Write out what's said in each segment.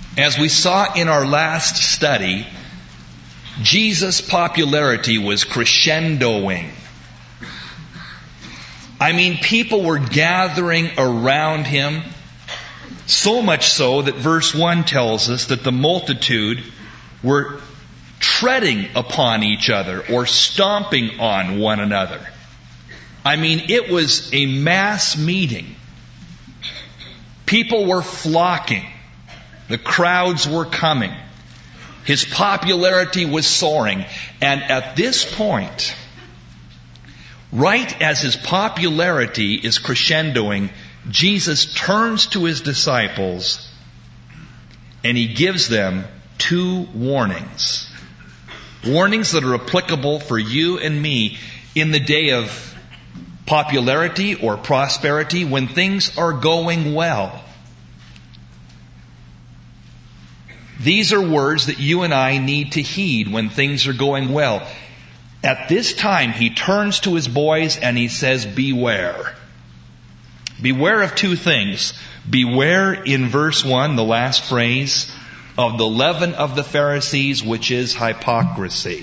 As we saw in our last study, Jesus' popularity was crescendoing. I mean, people were gathering around him, so much so that verse 1 tells us that the multitude were treading upon each other or stomping on one another. I mean, it was a mass meeting. People were flocking. The crowds were coming. His popularity was soaring. And at this point, right as his popularity is crescendoing, Jesus turns to his disciples and he gives them 2 warnings. Warnings that are applicable for you and me in the day of popularity or prosperity, when things are going well. These are words that you and I need to heed when things are going well. At this time, he turns to his boys and he says, beware. Beware of 2 things. Beware in verse 1, the last phrase, of the leaven of the Pharisees, which is hypocrisy.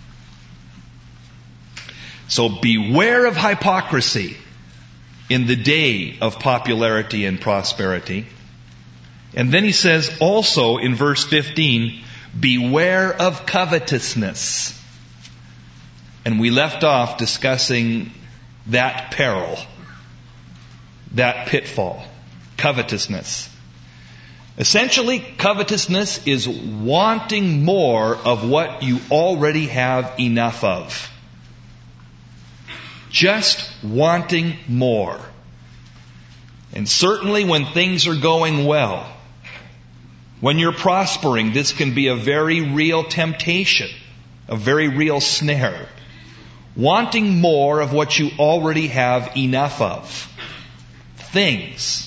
So beware of hypocrisy in the day of popularity and prosperity. And then he says also in verse 15, beware of covetousness. And we left off discussing that peril, that pitfall, covetousness. Essentially, covetousness is wanting more of what you already have enough of. Just wanting more. And certainly when things are going well, when you're prospering, this can be a very real temptation, a very real snare. Wanting more of what you already have enough of. Things.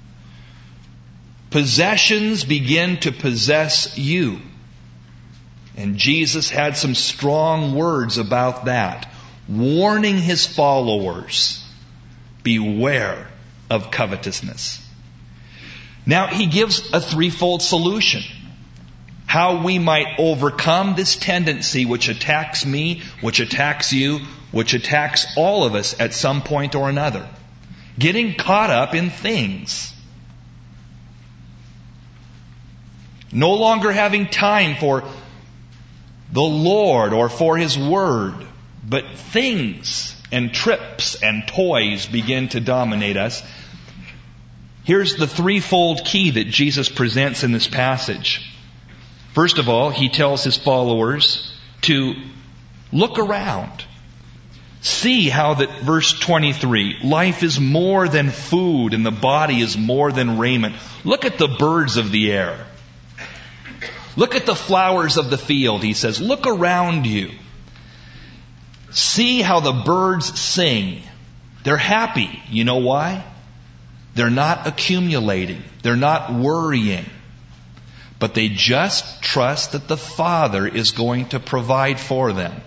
Possessions begin to possess you. And Jesus had some strong words about that, warning his followers, beware of covetousness. Now he gives a 3-fold solution. How we might overcome this tendency which attacks me, which attacks you, which attacks all of us at some point or another. Getting caught up in things. No longer having time for the Lord or for His Word, but things and trips and toys begin to dominate us. Here's the 3-fold key that Jesus presents in this passage. First of all, He tells His followers to look around. See how that verse 23, life is more than food and the body is more than raiment. Look at the birds of the air. Look at the flowers of the field, He says. Look around you. See how the birds sing. They're happy. You know why? They're not accumulating. They're not worrying. But they just trust that the Father is going to provide for them.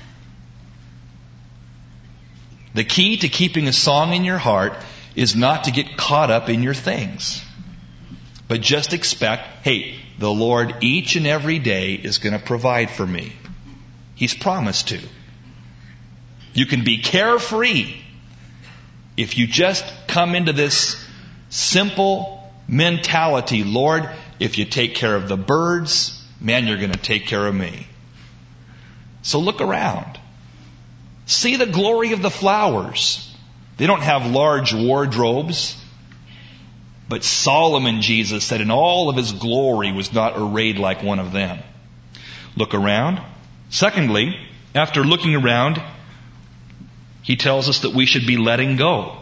The key to keeping a song in your heart is not to get caught up in your things. But just expect, hey, the Lord each and every day is going to provide for me. He's promised to. You can be carefree if you just come into this simple mentality. Lord, if you take care of the birds, man, you're going to take care of me. So look around. See the glory of the flowers. They don't have large wardrobes. But Solomon, Jesus said, in all of his glory was not arrayed like one of them. Look around. Secondly, after looking around, he tells us that we should be letting go.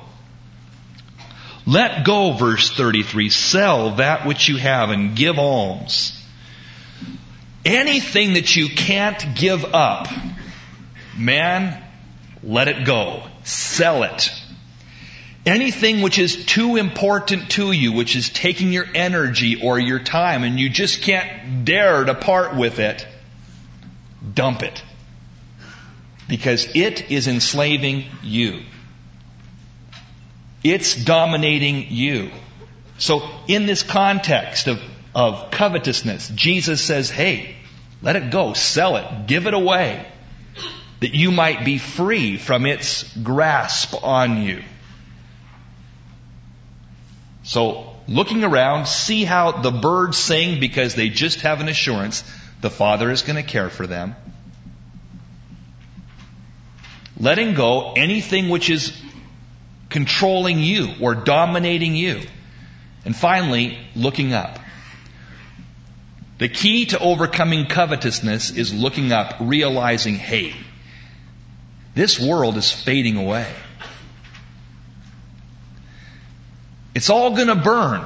Let go, verse 33. Sell that which you have and give alms. Anything that you can't give up, man, let it go. Sell it. Anything which is too important to you, which is taking your energy or your time, and you just can't dare to part with it, dump it. Because it is enslaving you. It's dominating you. So in this context of of covetousness. Jesus says, hey, let it go, sell it, give it away, that you might be free from its grasp on you. So, looking around, see how the birds sing because they just have an assurance the Father is going to care for them. Letting go anything which is controlling you or dominating you. And finally, looking up. The key to overcoming covetousness is looking up, realizing, hey, this world is fading away. It's all going to burn.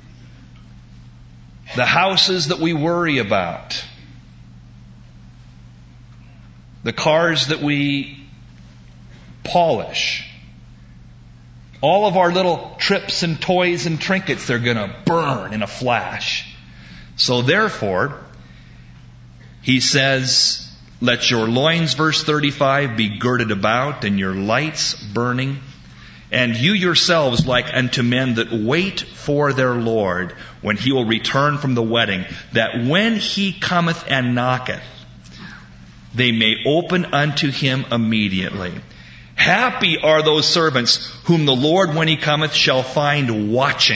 The houses that we worry about. The cars that we polish. All of our little trips and toys and trinkets, they're going to burn in a flash. So therefore, he says, let your loins, verse 35, be girded about and your lights burning. And you yourselves like unto men that wait for their Lord when he will return from the wedding, that when he cometh and knocketh, they may open unto him immediately. Happy are those servants whom the Lord, when he cometh, shall find watching.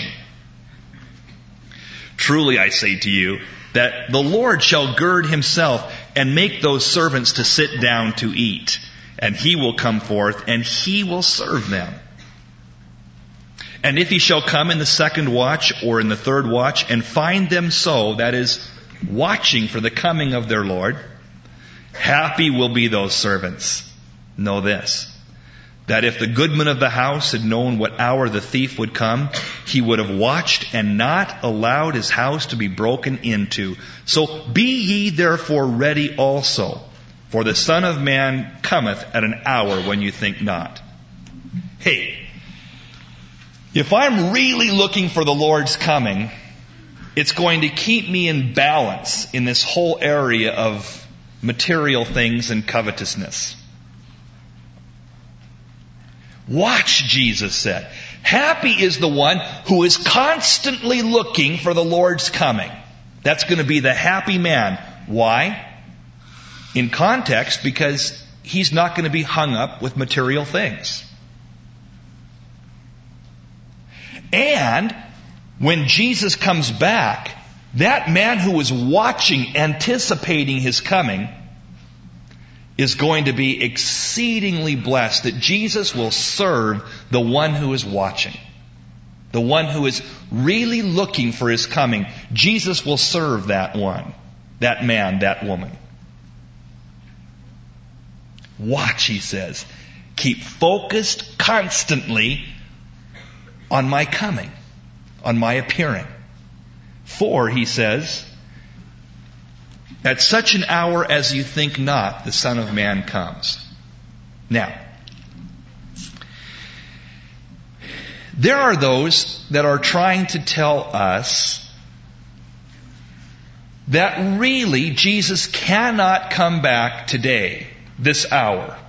Truly I say to you, that the Lord shall gird himself and make those servants to sit down to eat. And he will come forth, and he will serve them. And if he shall come in the second watch or in the third watch, and find them so, that is, watching for the coming of their Lord, happy will be those servants. Know this, that if the goodman of the house had known what hour the thief would come, he would have watched and not allowed his house to be broken into. So be ye therefore ready also, for the Son of Man cometh at an hour when you think not. Hey, if I'm really looking for the Lord's coming, it's going to keep me in balance in this whole area of material things and covetousness. Watch, Jesus said. Happy is the one who is constantly looking for the Lord's coming. That's going to be the happy man. Why? In context, because he's not going to be hung up with material things. And when Jesus comes back, that man who is watching, anticipating his coming, is going to be exceedingly blessed that Jesus will serve the one who is watching. The one who is really looking for his coming. Jesus will serve that one, that man, that woman. Watch, he says. Keep focused constantly on my coming, on my appearing. For, he says, at such an hour as you think not, the Son of Man comes. Now, there are those that are trying to tell us that really Jesus cannot come back today, this hour.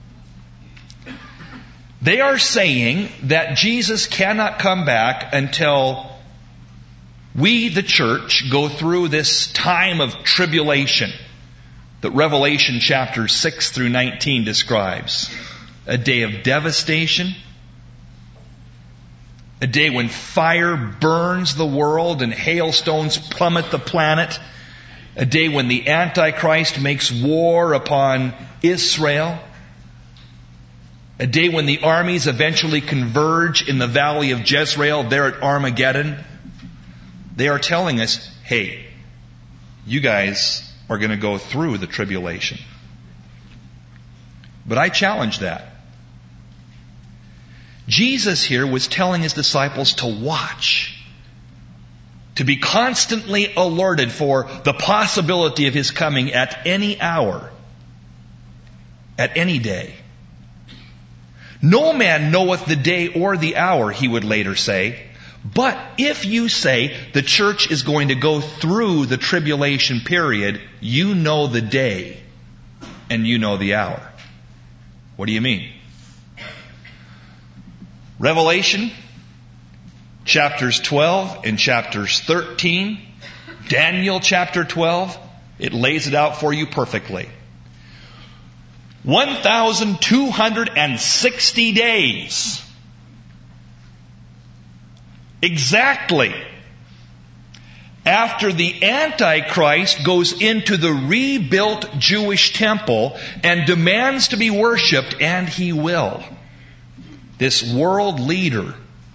They are saying that Jesus cannot come back until we, the church, go through this time of tribulation that Revelation chapter 6 through 19 describes. A day of devastation. A day when fire burns the world and hailstones plummet the planet. A day when the Antichrist makes war upon Israel. A day when the armies eventually converge in the valley of Jezreel, there at Armageddon. They are telling us, hey, you guys are going to go through the tribulation. But I challenge that. Jesus here was telling his disciples to watch, to be constantly alerted for the possibility of his coming at any hour, at any day. No man knoweth the day or the hour, he would later say. But if you say the church is going to go through the tribulation period, you know the day and you know the hour. What do you mean? Revelation chapters 12 and chapters 13, Daniel chapter 12, it lays it out for you perfectly. 1,260 days. Exactly. After the Antichrist goes into the rebuilt Jewish temple and demands to be worshipped, and he will. This world leader,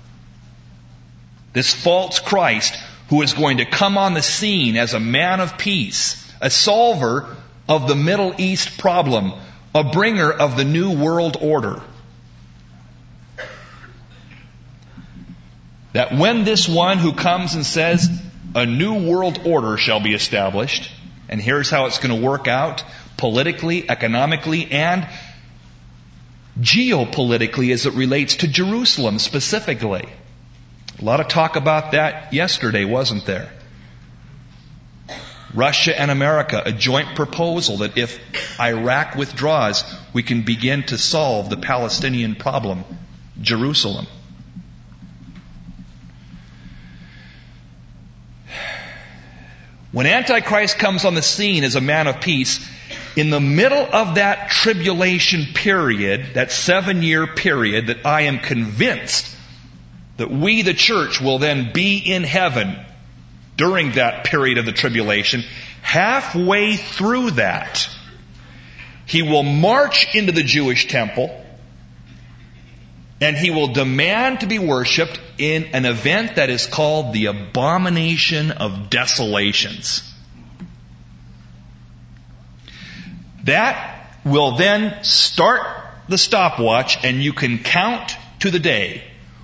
this false Christ, who is going to come on the scene as a man of peace, a solver of the Middle East problem, a bringer of the new world order. That when this one who comes and says, a new world order shall be established, and here's how it's going to work out, politically, economically, and geopolitically as it relates to Jerusalem specifically. A lot of talk about that yesterday, wasn't there? Russia and America, a joint proposal that if Iraq withdraws, we can begin to solve the Palestinian problem, Jerusalem. When Antichrist comes on the scene as a man of peace, in the middle of that tribulation period, that 7-year period, that I am convinced that we, the church, will then be in heaven during that period of the tribulation, halfway through that, he will march into the Jewish temple and he will demand to be worshipped in an event that is called the Abomination of Desolations. That will then start the stopwatch, and you can count to the day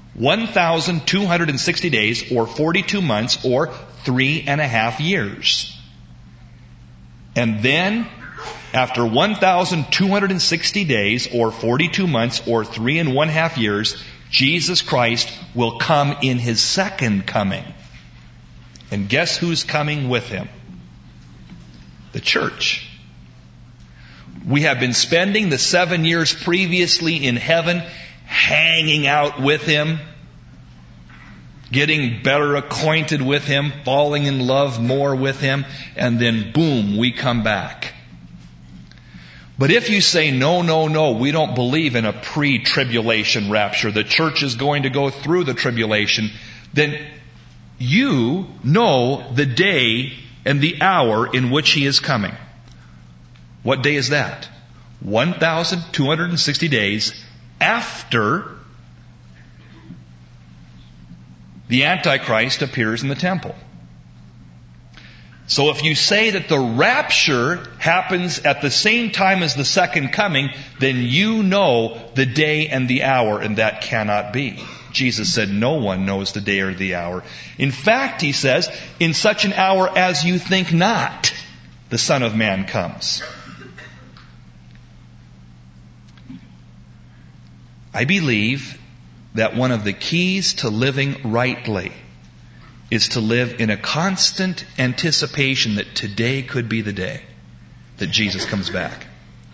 1,260 days, or 42 months, or 3.5 years. And then, after 1,260 days, or 42 months, or 3.5 years, Jesus Christ will come in His second coming. And guess who's coming with Him? The church. We have been spending the 7 years previously in heaven hanging out with Him, getting better acquainted with Him, falling in love more with Him, and then boom, we come back. But if you say, no, we don't believe in a pre-tribulation rapture, the church is going to go through the tribulation, then you know the day and the hour in which He is coming. What day is that? 1,260 days after the Antichrist appears in the temple. So if you say that the rapture happens at the same time as the second coming, then you know the day and the hour, and that cannot be. Jesus said no one knows the day or the hour. In fact, He says, in such an hour as you think not, the Son of Man comes. I believe that one of the keys to living rightly is to live in a constant anticipation that today could be the day that Jesus comes back.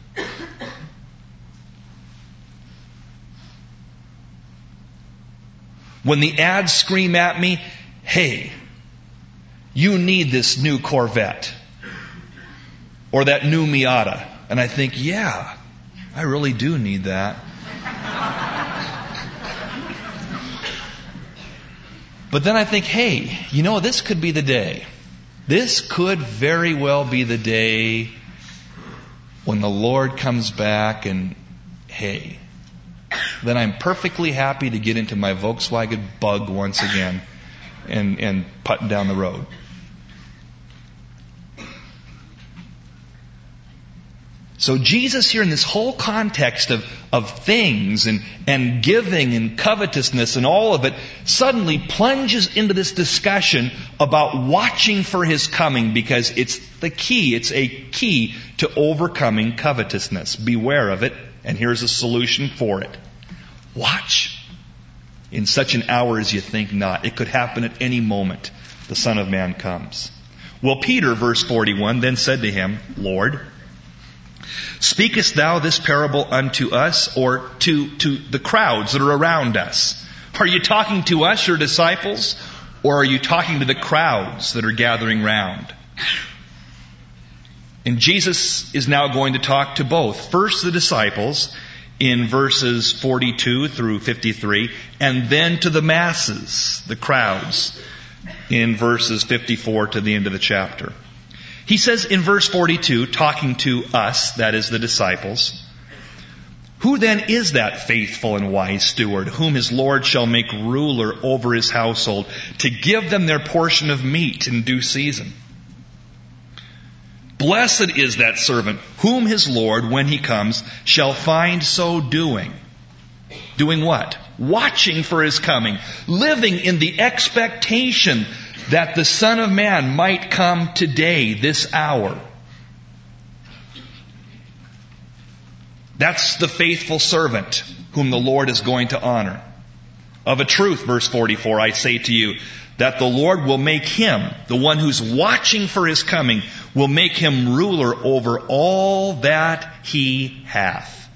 When the ads scream at me, hey, you need this new Corvette or that new Miata, and I think, yeah, I really do need that. But then I think, hey, this could be the day. This could very well be the day when the Lord comes back, and hey, then I'm perfectly happy to get into my Volkswagen Bug once again and putting down the road. So Jesus here in this whole context of things and giving and covetousness and all of it suddenly plunges into this discussion about watching for His coming, because it's the key. It's a key to overcoming covetousness. Beware of it, and here's a solution for it. Watch. In such an hour as you think not. It could happen at any moment. The Son of Man comes. Well, Peter, verse 41, then said to Him, Lord, speakest thou this parable unto us, or to the crowds that are around us? Are you talking to us, your disciples, or are you talking to the crowds that are gathering round? And Jesus is now going to talk to both. First the disciples in verses 42 through 53, and then to the masses, the crowds, in verses 54 to the end of the chapter. He says in verse 42, talking to us, that is the disciples, "Who then is that faithful and wise steward, whom his Lord shall make ruler over his household, to give them their portion of meat in due season? Blessed is that servant, whom his Lord, when he comes, shall find so doing." Doing what? Watching for his coming, living in the expectation that the Son of Man might come today, this hour. That's the faithful servant whom the Lord is going to honor. "Of a truth," verse 44, "I say to you, that the Lord will make him," the one who's watching for his coming, "will make him ruler over all that he hath."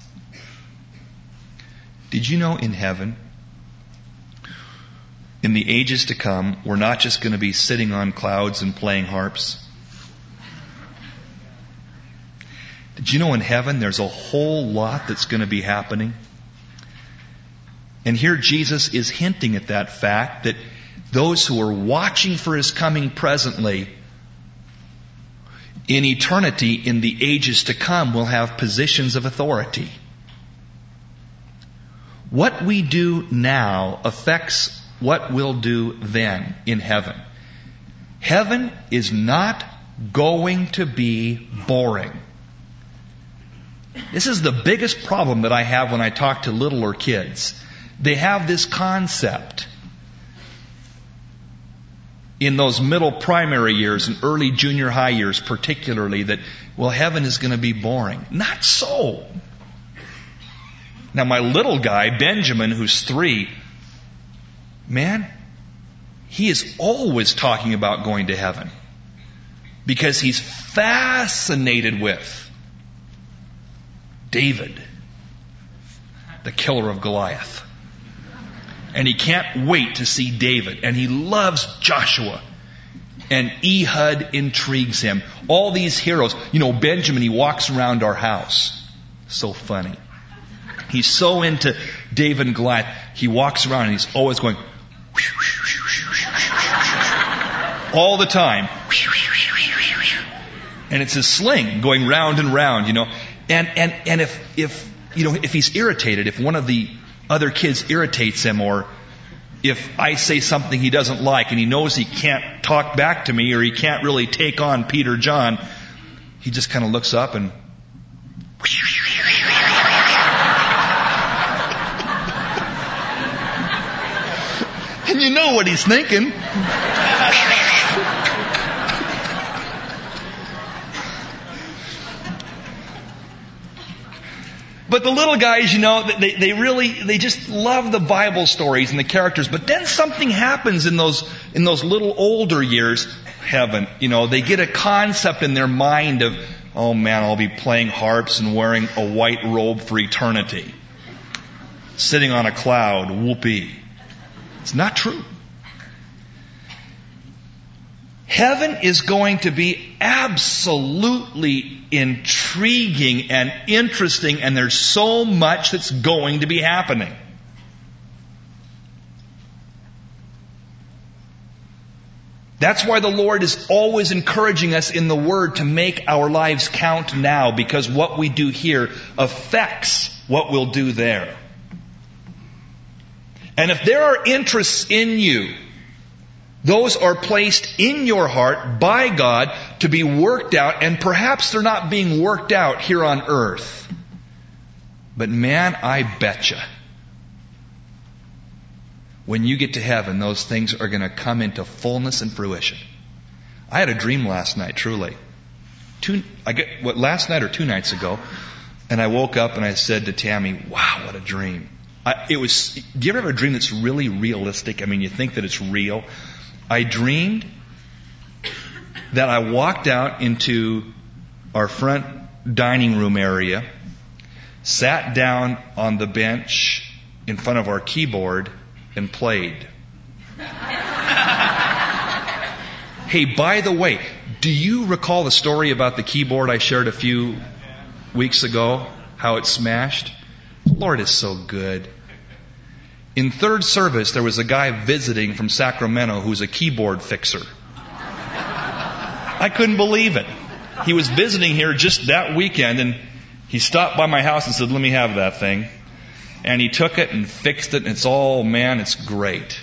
Did you know in heaven, in the ages to come, we're not just going to be sitting on clouds and playing harps? Did you know in heaven there's a whole lot that's going to be happening? And here Jesus is hinting at that fact, that those who are watching for his coming presently, in eternity, in the ages to come, will have positions of authority. What we do now affects what we'll do then in heaven. Heaven is not going to be boring. This is the biggest problem that I have when I talk to littler kids. They have this concept in those middle primary years and early junior high years particularly that, well, heaven is going to be boring. Not so. Now my little guy, Benjamin, who's 3, man, he is always talking about going to heaven because he's fascinated with David, the killer of Goliath. And he can't wait to see David. And he loves Joshua. And Ehud intrigues him. All these heroes. You know, Benjamin, he walks around our house. So funny. He's so into David and Goliath. He walks around and he's always going all the time. And it's his sling going round and round, you know. And if he's irritated, if one of the other kids irritates him, or if I say something he doesn't like and he knows he can't talk back to me or he can't really take on Peter John, he just kind of looks up and and you know what he's thinking. But the little guys, you know, they just love the Bible stories and the characters. But then something happens in those little older years. Heaven, you know, they get a concept in their mind of, oh man, I'll be playing harps and wearing a white robe for eternity, sitting on a cloud, whoopee. It's not true. Heaven is going to be absolutely intriguing and interesting, and there's so much that's going to be happening. That's why the Lord is always encouraging us in the Word to make our lives count now, because what we do here affects what we'll do there. And if there are interests in you, those are placed in your heart by God to be worked out, and perhaps they're not being worked out here on earth. But man, I betcha, when you get to heaven, those things are going to come into fullness and fruition. I had a dream last night, truly. Last night or 2 nights ago, and I woke up and I said to Tammy, wow, what a dream. Do you ever have a dream that's really realistic? I mean, you think that it's real. I dreamed that I walked out into our front dining room area, sat down on the bench in front of our keyboard, and played. Hey, by the way, do you recall the story about the keyboard I shared a few weeks ago? How it smashed? The Lord is so good. In third service, there was a guy visiting from Sacramento who's a keyboard fixer. I couldn't believe it. He was visiting here just that weekend, and he stopped by my house and said, let me have that thing. And he took it and fixed it, and it's great.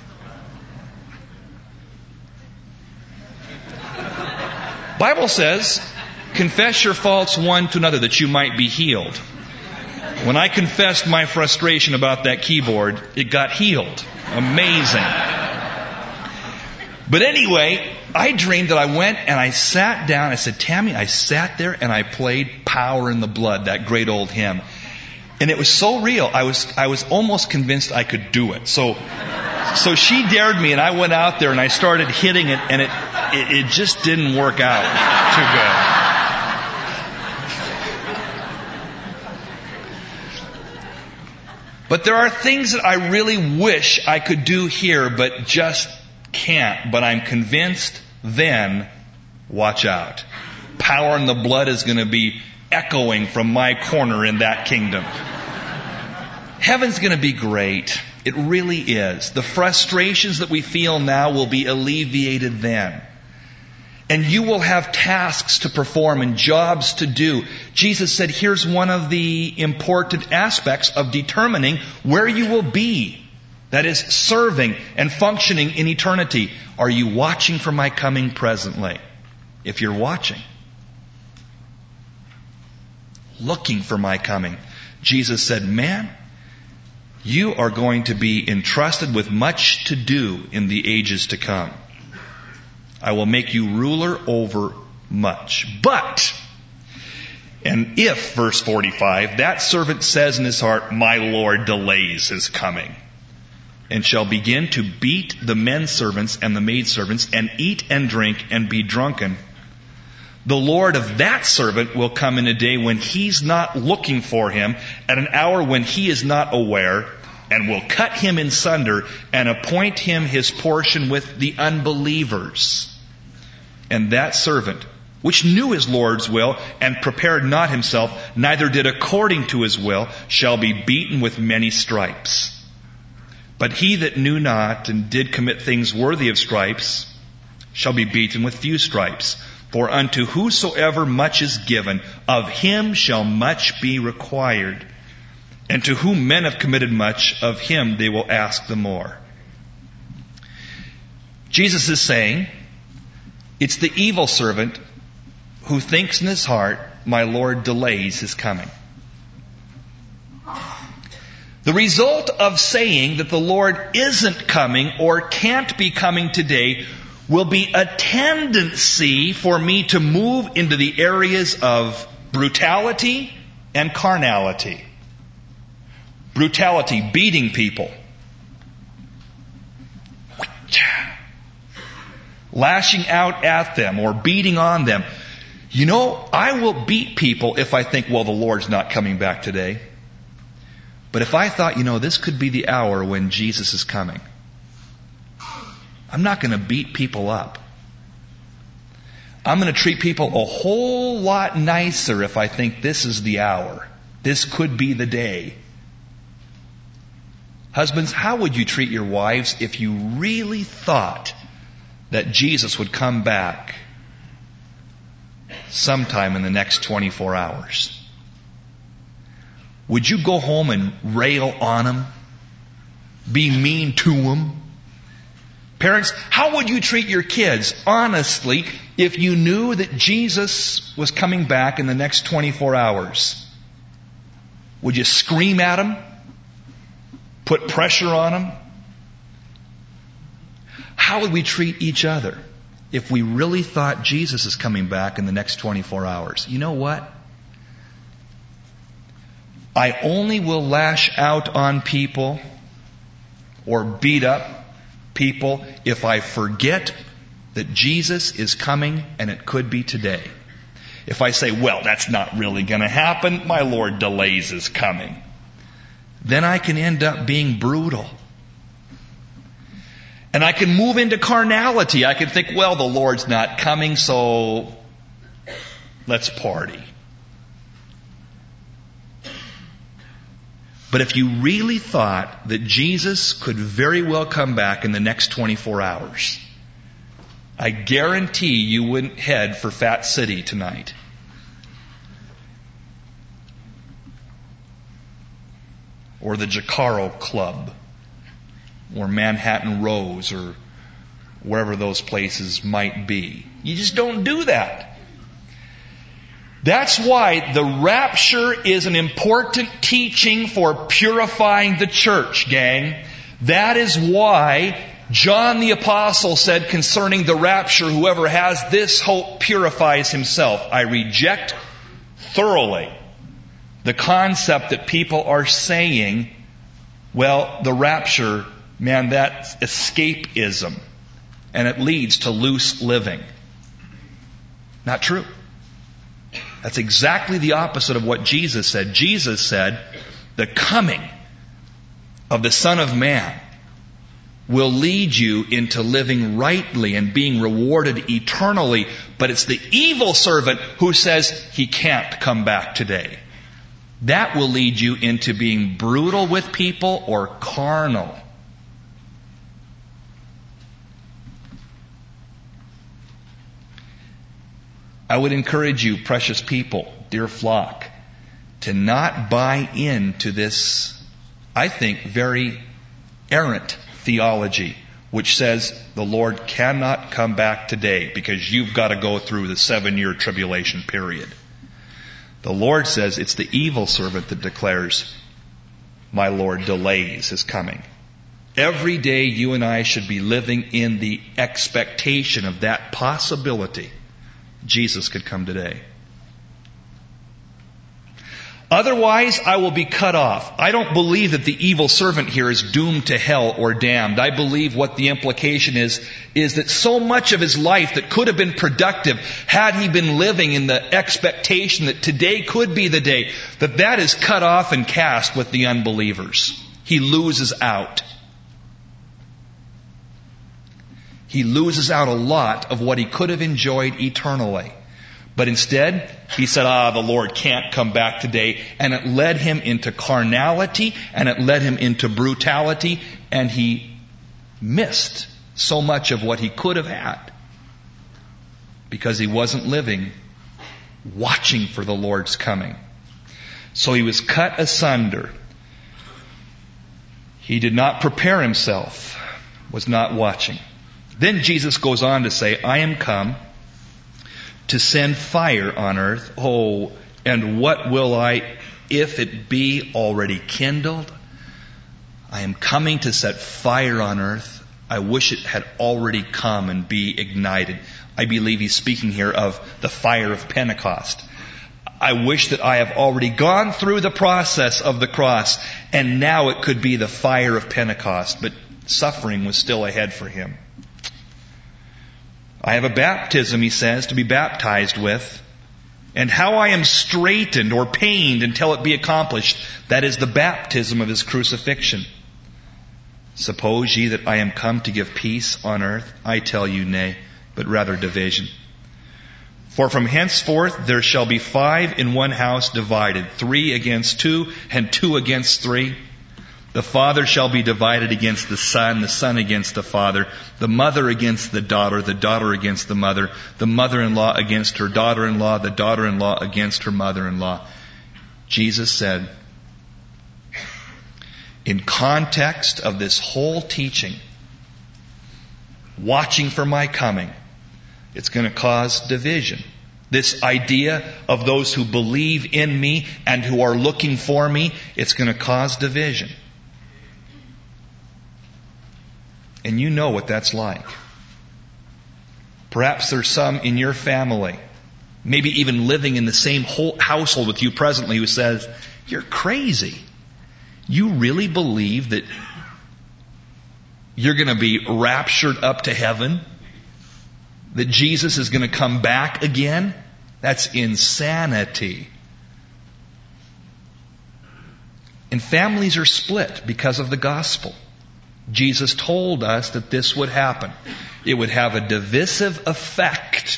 Bible says, confess your faults one to another that you might be healed. When I confessed my frustration about that keyboard, it got healed. Amazing. But anyway, I dreamed that I went and I sat down. I said, Tammy, I sat there and I played Power in the Blood, that great old hymn. And it was so real, I was almost convinced I could do it. So she dared me, and I went out there and I started hitting it, and it just didn't work out too good. But there are things that I really wish I could do here, but just can't. But I'm convinced then, watch out. Power in the Blood is going to be echoing from my corner in that kingdom. Heaven's going to be great. It really is. The frustrations that we feel now will be alleviated then. And you will have tasks to perform and jobs to do. Jesus said, here's one of the important aspects of determining where you will be. That is, serving and functioning in eternity. Are you watching for my coming presently? If you're watching, looking for my coming, Jesus said, man, you are going to be entrusted with much to do in the ages to come. I will make you ruler over much. But, and if, verse 45, that servant says in his heart, my Lord delays his coming, and shall begin to beat the men servants and the maidservants, and eat and drink and be drunken, the Lord of that servant will come in a day when he's not looking for him, at an hour when he is not aware, and will cut him in sunder and appoint him his portion with the unbelievers. And that servant, which knew his Lord's will and prepared not himself, neither did according to his will, shall be beaten with many stripes. But he that knew not and did commit things worthy of stripes shall be beaten with few stripes. For unto whosoever much is given, of him shall much be required. And to whom men have committed much, of him they will ask the more. Jesus is saying, it's the evil servant who thinks in his heart, my Lord delays his coming. The result of saying that the Lord isn't coming or can't be coming today will be a tendency for me to move into the areas of brutality and carnality. Brutality, beating people. Lashing out at them or beating on them. You know, I will beat people if I think, well, the Lord's not coming back today. But if I thought, this could be the hour when Jesus is coming, I'm not going to beat people up. I'm going to treat people a whole lot nicer if I think this is the hour. This could be the day. Husbands, how would you treat your wives if you really thought that Jesus would come back sometime in the next 24 hours? Would you go home and rail on him? Be mean to him? Parents, how would you treat your kids, honestly, if you knew that Jesus was coming back in the next 24 hours? Would you scream at him? Put pressure on him? How would we treat each other if we really thought Jesus is coming back in the next 24 hours? You know what? I only will lash out on people or beat up people if I forget that Jesus is coming and it could be today. If I say, well, that's not really going to happen, my Lord delays his coming, then I can end up being brutal. And I can move into carnality. I can think, well, the Lord's not coming, so let's party. But if you really thought that Jesus could very well come back in the next 24 hours, I guarantee you wouldn't head for Fat City tonight. Or the Jacaro Club, or Manhattan Rose, or wherever those places might be. You just don't do that. That's why the rapture is an important teaching for purifying the church, gang. That is why John the Apostle said concerning the rapture, whoever has this hope purifies himself. I reject thoroughly the concept that people are saying, well, the rapture, man, that's escapism. And it leads to loose living. Not true. That's exactly the opposite of what Jesus said. Jesus said, the coming of the Son of Man will lead you into living rightly and being rewarded eternally. But it's the evil servant who says he can't come back today. That will lead you into being brutal with people or carnal. I would encourage you, precious people, dear flock, to not buy into this, I think, very errant theology, which says the Lord cannot come back today because you've got to go through the 7-year tribulation period. The Lord says it's the evil servant that declares, my Lord delays his coming. Every day you and I should be living in the expectation of that possibility. Jesus could come today. Otherwise, I will be cut off. I don't believe that the evil servant here is doomed to hell or damned. I believe what the implication is that so much of his life that could have been productive had he been living in the expectation that today could be the day, that is cut off and cast with the unbelievers. He loses out. He loses out a lot of what he could have enjoyed eternally. But instead, he said, the Lord can't come back today. And it led him into carnality, and it led him into brutality, and he missed so much of what he could have had because he wasn't living, watching for the Lord's coming. So he was cut asunder. He did not prepare himself, was not watching. Then Jesus goes on to say, I am come to send fire on earth. Oh, and what will I, if it be already kindled? I am coming to set fire on earth. I wish it had already come and be ignited. I believe he's speaking here of the fire of Pentecost. I wish that I have already gone through the process of the cross, and now it could be the fire of Pentecost. But suffering was still ahead for him. I have a baptism, he says, to be baptized with, and how I am straitened or pained until it be accomplished. That is the baptism of his crucifixion. Suppose ye that I am come to give peace on earth? I tell you nay, but rather division. For from henceforth there shall be 5 in one house divided, 3 against 2, and 2 against 3. The father shall be divided against the son against the father, the mother against the daughter against the mother-in-law against her daughter-in-law, the daughter-in-law against her mother-in-law. Jesus said, in context of this whole teaching, watching for my coming, it's going to cause division. This idea of those who believe in me and who are looking for me, it's going to cause division. And you know what that's like. Perhaps there's some in your family, maybe even living in the same whole household with you presently, who says, you're crazy. You really believe that you're going to be raptured up to heaven? That Jesus is going to come back again? That's insanity. And families are split because of the gospel. Jesus told us that this would happen. It would have a divisive effect.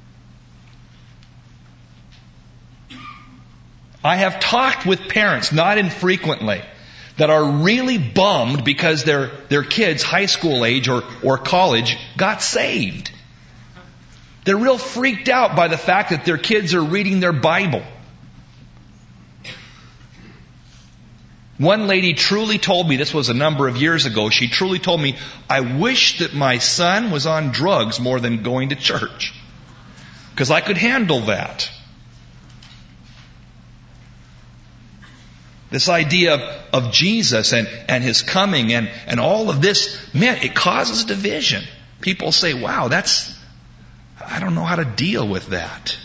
I have talked with parents, not infrequently, that are really bummed because their kids, high school age or college, got saved. They're real freaked out by the fact that their kids are reading their Bible. One lady truly told me, this was a number of years ago, she truly told me, I wish that my son was on drugs more than going to church, because I could handle that. This idea of Jesus and His coming and all of this, man, it causes division. People say, wow, I don't know how to deal with that.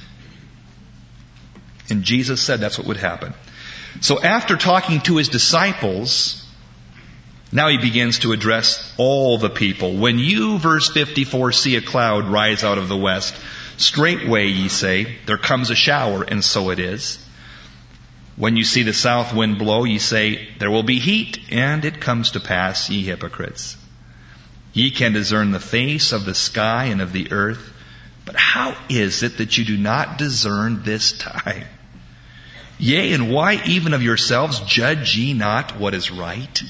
And Jesus said that's what would happen. So after talking to His disciples, now He begins to address all the people. When you, verse 54, see a cloud rise out of the west, straightway ye say, there comes a shower, and so it is. When you see the south wind blow, ye say, there will be heat, and it comes to pass, ye hypocrites. Ye can discern the face of the sky and of the earth, but how is it that you do not discern this time? Yea, and why even of yourselves judge ye not what is right?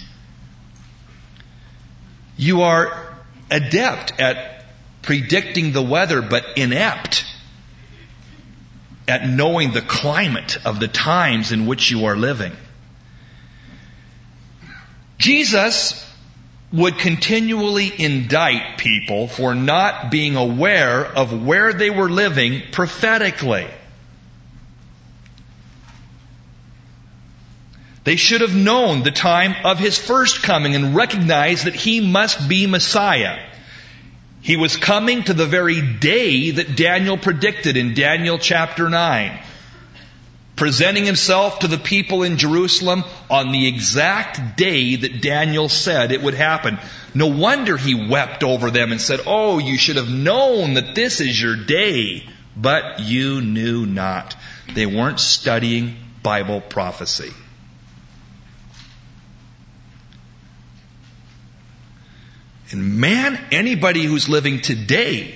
You are adept at predicting the weather, but inept at knowing the climate of the times in which you are living. Jesus would continually indict people for not being aware of where they were living prophetically. They should have known the time of His first coming and recognized that He must be Messiah. He was coming to the very day that Daniel predicted in Daniel chapter 9. Presenting Himself to the people in Jerusalem on the exact day that Daniel said it would happen. No wonder He wept over them and said, oh, you should have known that this is your day. But you knew not. They weren't studying Bible prophecy. And man, anybody who's living today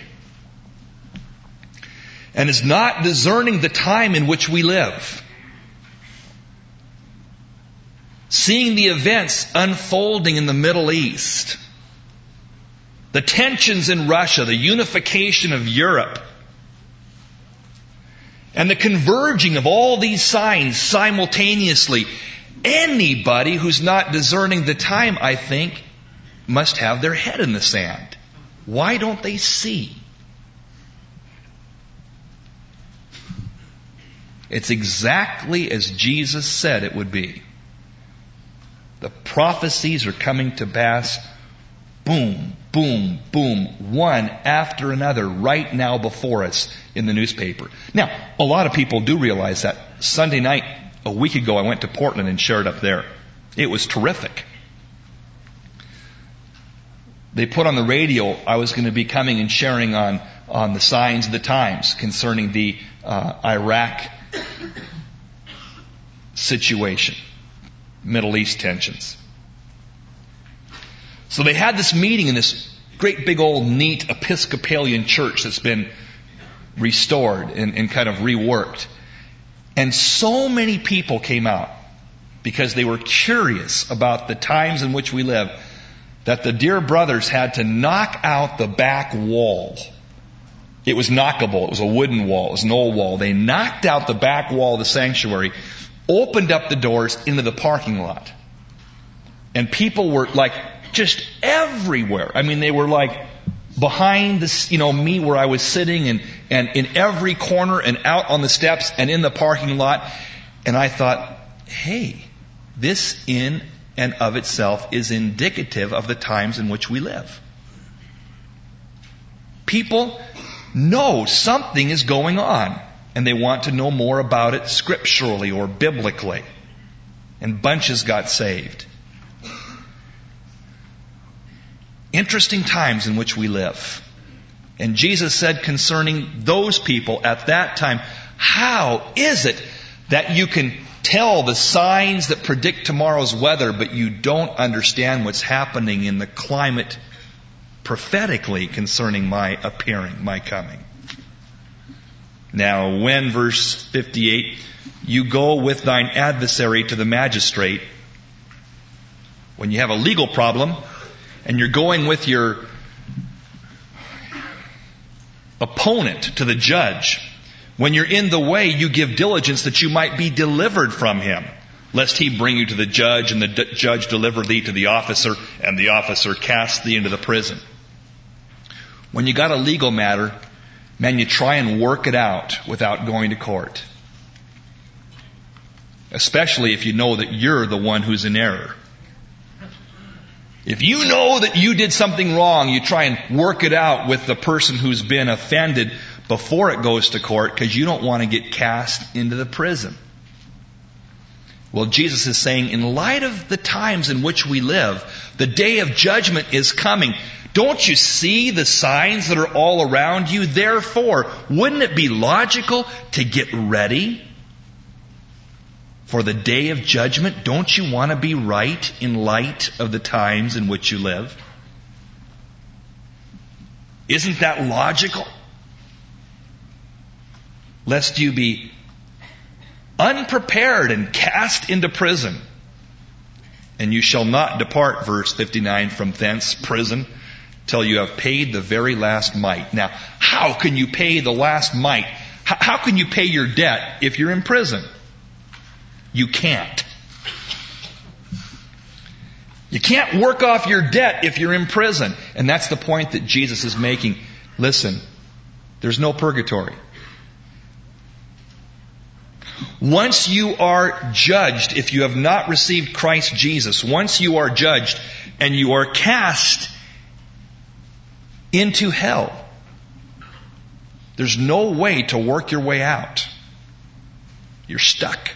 and is not discerning the time in which we live, seeing the events unfolding in the Middle East, the tensions in Russia, the unification of Europe, and the converging of all these signs simultaneously, anybody who's not discerning the time, I think, must have their head in the sand. Why don't they see? It's exactly as Jesus said it would be. The prophecies are coming to pass. Boom, boom, boom, one after another right now before us in the newspaper. Now, a lot of people do realize that. Sunday night, a week ago, I went to Portland and shared up there. It was terrific. They put on the radio, I was going to be coming and sharing on the signs of the times concerning the Iraq situation, Middle East tensions. So they had this meeting in this great big old neat Episcopalian church that's been restored and kind of reworked. And so many people came out because they were curious about the times in which we live, that the dear brothers had to knock out the back wall. It was knockable. It was a wooden wall. It was an old wall. They knocked out the back wall of the sanctuary, opened up the doors into the parking lot. And people were like just everywhere. I mean, they were like behind this, me where I was sitting and in every corner and out on the steps and in the parking lot. And I thought, hey, this in and of itself is indicative of the times in which we live. People know something is going on, and they want to know more about it scripturally or biblically. And bunches got saved. Interesting times in which we live. And Jesus said concerning those people at that time, how is it that you can tell the signs that predict tomorrow's weather, but you don't understand what's happening in the climate prophetically concerning my appearing, my coming. Now, when, verse 58, you go with thine adversary to the magistrate, when you have a legal problem, and you're going with your opponent to the judge, when you're in the way, you give diligence that you might be delivered from him, lest he bring you to the judge, and the judge deliver thee to the officer, and the officer cast thee into the prison. When you got a legal matter, man, you try and work it out without going to court. Especially if you know that you're the one who's in error. If you know that you did something wrong, you try and work it out with the person who's been offended before it goes to court, because you don't want to get cast into the prison. Well, Jesus is saying, in light of the times in which we live, the day of judgment is coming. Don't you see the signs that are all around you? Therefore, wouldn't it be logical to get ready for the day of judgment? Don't you want to be right in light of the times in which you live? Isn't that logical? Lest you be unprepared and cast into prison. And you shall not depart, verse 59, from thence, prison, till you have paid the very last mite. Now, how can you pay the last mite? How can you pay your debt if you're in prison? You can't. You can't work off your debt if you're in prison. And that's the point that Jesus is making. Listen, there's no purgatory. Once you are judged, if you have not received Christ Jesus, once you are judged and you are cast into hell, there's no way to work your way out. You're stuck.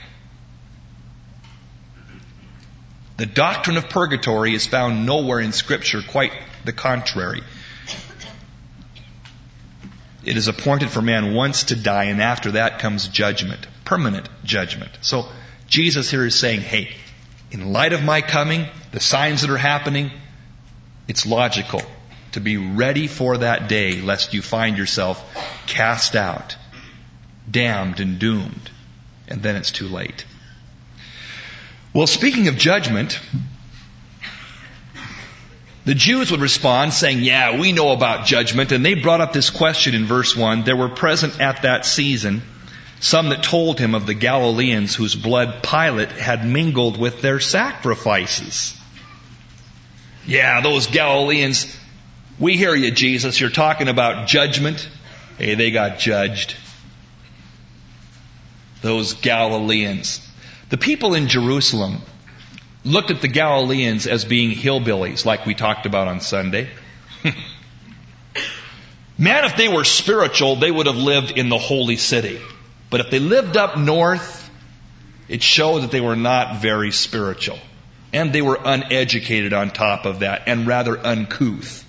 The doctrine of purgatory is found nowhere in Scripture, quite the contrary. It is appointed for man once to die, and after that comes judgment, permanent judgment. So Jesus here is saying, hey, in light of my coming, the signs that are happening, it's logical to be ready for that day, lest you find yourself cast out, damned and doomed, and then it's too late. Well, speaking of judgment, the Jews would respond saying, yeah, we know about judgment. And they brought up this question in verse 1. There were present at that season some that told him of the Galileans whose blood Pilate had mingled with their sacrifices. Yeah, those Galileans, we hear you, Jesus. You're talking about judgment. Hey, they got judged. Those Galileans. The people in Jerusalem looked at the Galileans as being hillbillies, like we talked about on Sunday. Man, if they were spiritual, they would have lived in the holy city. But if they lived up north, it showed that they were not very spiritual. And they were uneducated on top of that, and rather uncouth.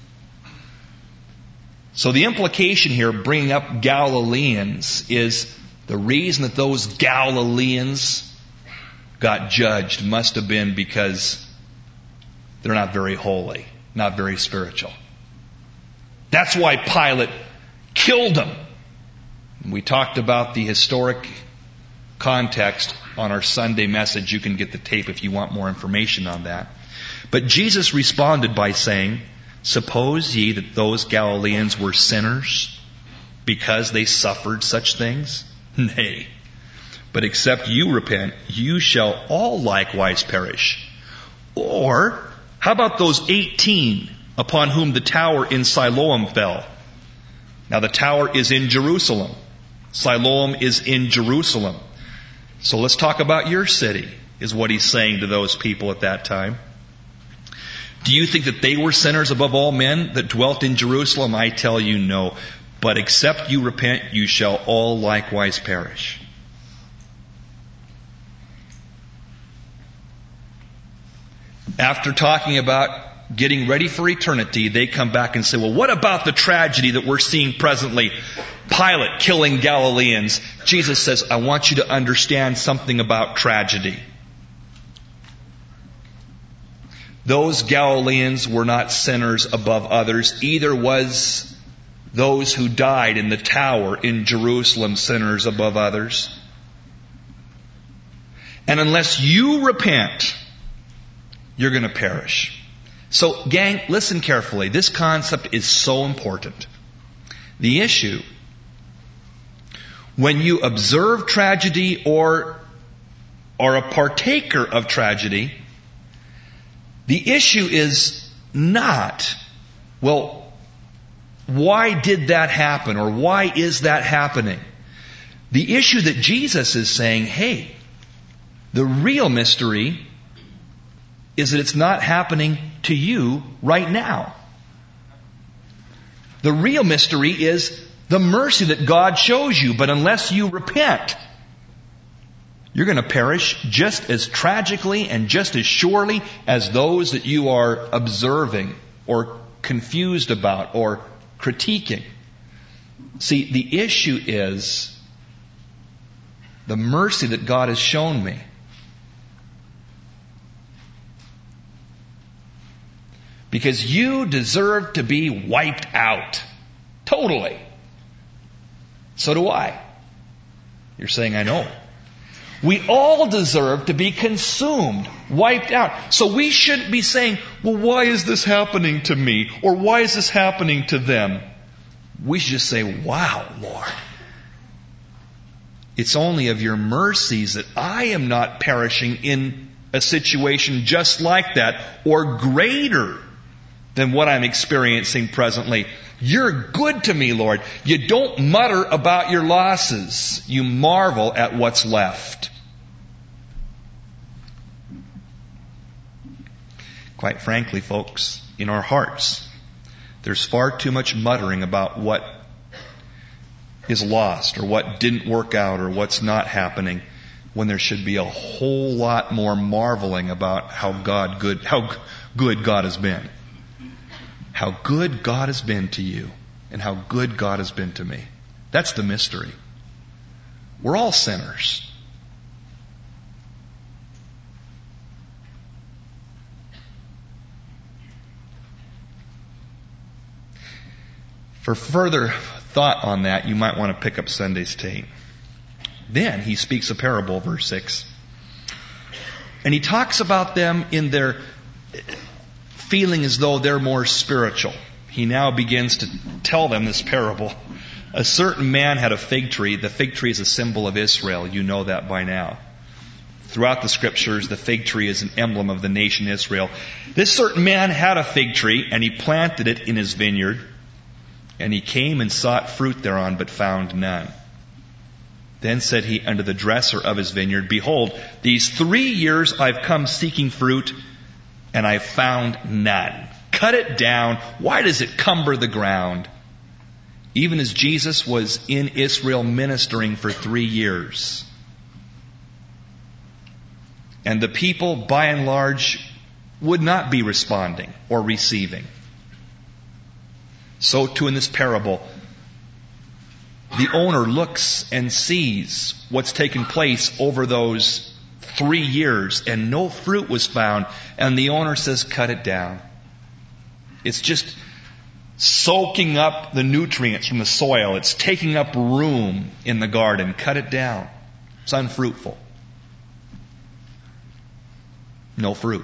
So the implication here, bringing up Galileans, is the reason that those Galileans got judged must have been because they're not very holy, not very spiritual. That's why Pilate killed them. We talked about the historic context on our Sunday message. You can get the tape if you want more information on that. But Jesus responded by saying, suppose ye that those Galileans were sinners because they suffered such things? Nay. But except you repent, you shall all likewise perish. Or, how about those 18 upon whom the tower in Siloam fell? Now the tower is in Jerusalem. Siloam is in Jerusalem. So let's talk about your city, is what he's saying to those people at that time. Do you think that they were sinners above all men that dwelt in Jerusalem? I tell you no. But except you repent, you shall all likewise perish. After talking about getting ready for eternity, they come back and say, well, what about the tragedy that we're seeing presently? Pilate killing Galileans. Jesus says, I want you to understand something about tragedy. Those Galileans were not sinners above others. Either was those who died in the tower in Jerusalem sinners above others. And unless you repent, you're going to perish. So, gang, listen carefully. This concept is so important. The issue, when you observe tragedy or are a partaker of tragedy, the issue is not, well, why did that happen? Or why is that happening? The issue that Jesus is saying, hey, the real mystery is that it's not happening to you right now. The real mystery is the mercy that God shows you, but unless you repent, you're going to perish just as tragically and just as surely as those that you are observing or confused about or critiquing. See, the issue is the mercy that God has shown me. Because you deserve to be wiped out. Totally. So do I. You're saying, I know. We all deserve to be consumed, wiped out. So we shouldn't be saying, well, why is this happening to me? Or why is this happening to them? We should just say, wow, Lord. It's only of your mercies that I am not perishing in a situation just like that or greater than what I'm experiencing presently. You're good to me, Lord. You don't mutter about your losses. You marvel at what's left. Quite frankly, folks, in our hearts, there's far too much muttering about what is lost or what didn't work out or what's not happening, when there should be a whole lot more marveling about how good God has been. How good God has been to you and how good God has been to me. That's the mystery. We're all sinners. For further thought on that, you might want to pick up Sunday's tape. Then he speaks a parable, verse 6. And he talks about them in their feeling as though they're more spiritual. He now begins to tell them this parable. A certain man had a fig tree. The fig tree is a symbol of Israel. You know that by now. Throughout the scriptures, the fig tree is an emblem of the nation Israel. This certain man had a fig tree, and he planted it in his vineyard. And he came and sought fruit thereon, but found none. Then said he unto the dresser of his vineyard, Behold, these 3 years I've come seeking fruit, and I've found none. Cut it down. Why does it cumber the ground? Even as Jesus was in Israel ministering for 3 years. And the people, by and large, would not be responding or receiving. So too in this parable, the owner looks and sees what's taken place over those 3 years, and no fruit was found. And the owner says, cut it down. It's just soaking up the nutrients from the soil. It's taking up room in the garden. Cut it down. It's unfruitful. No fruit.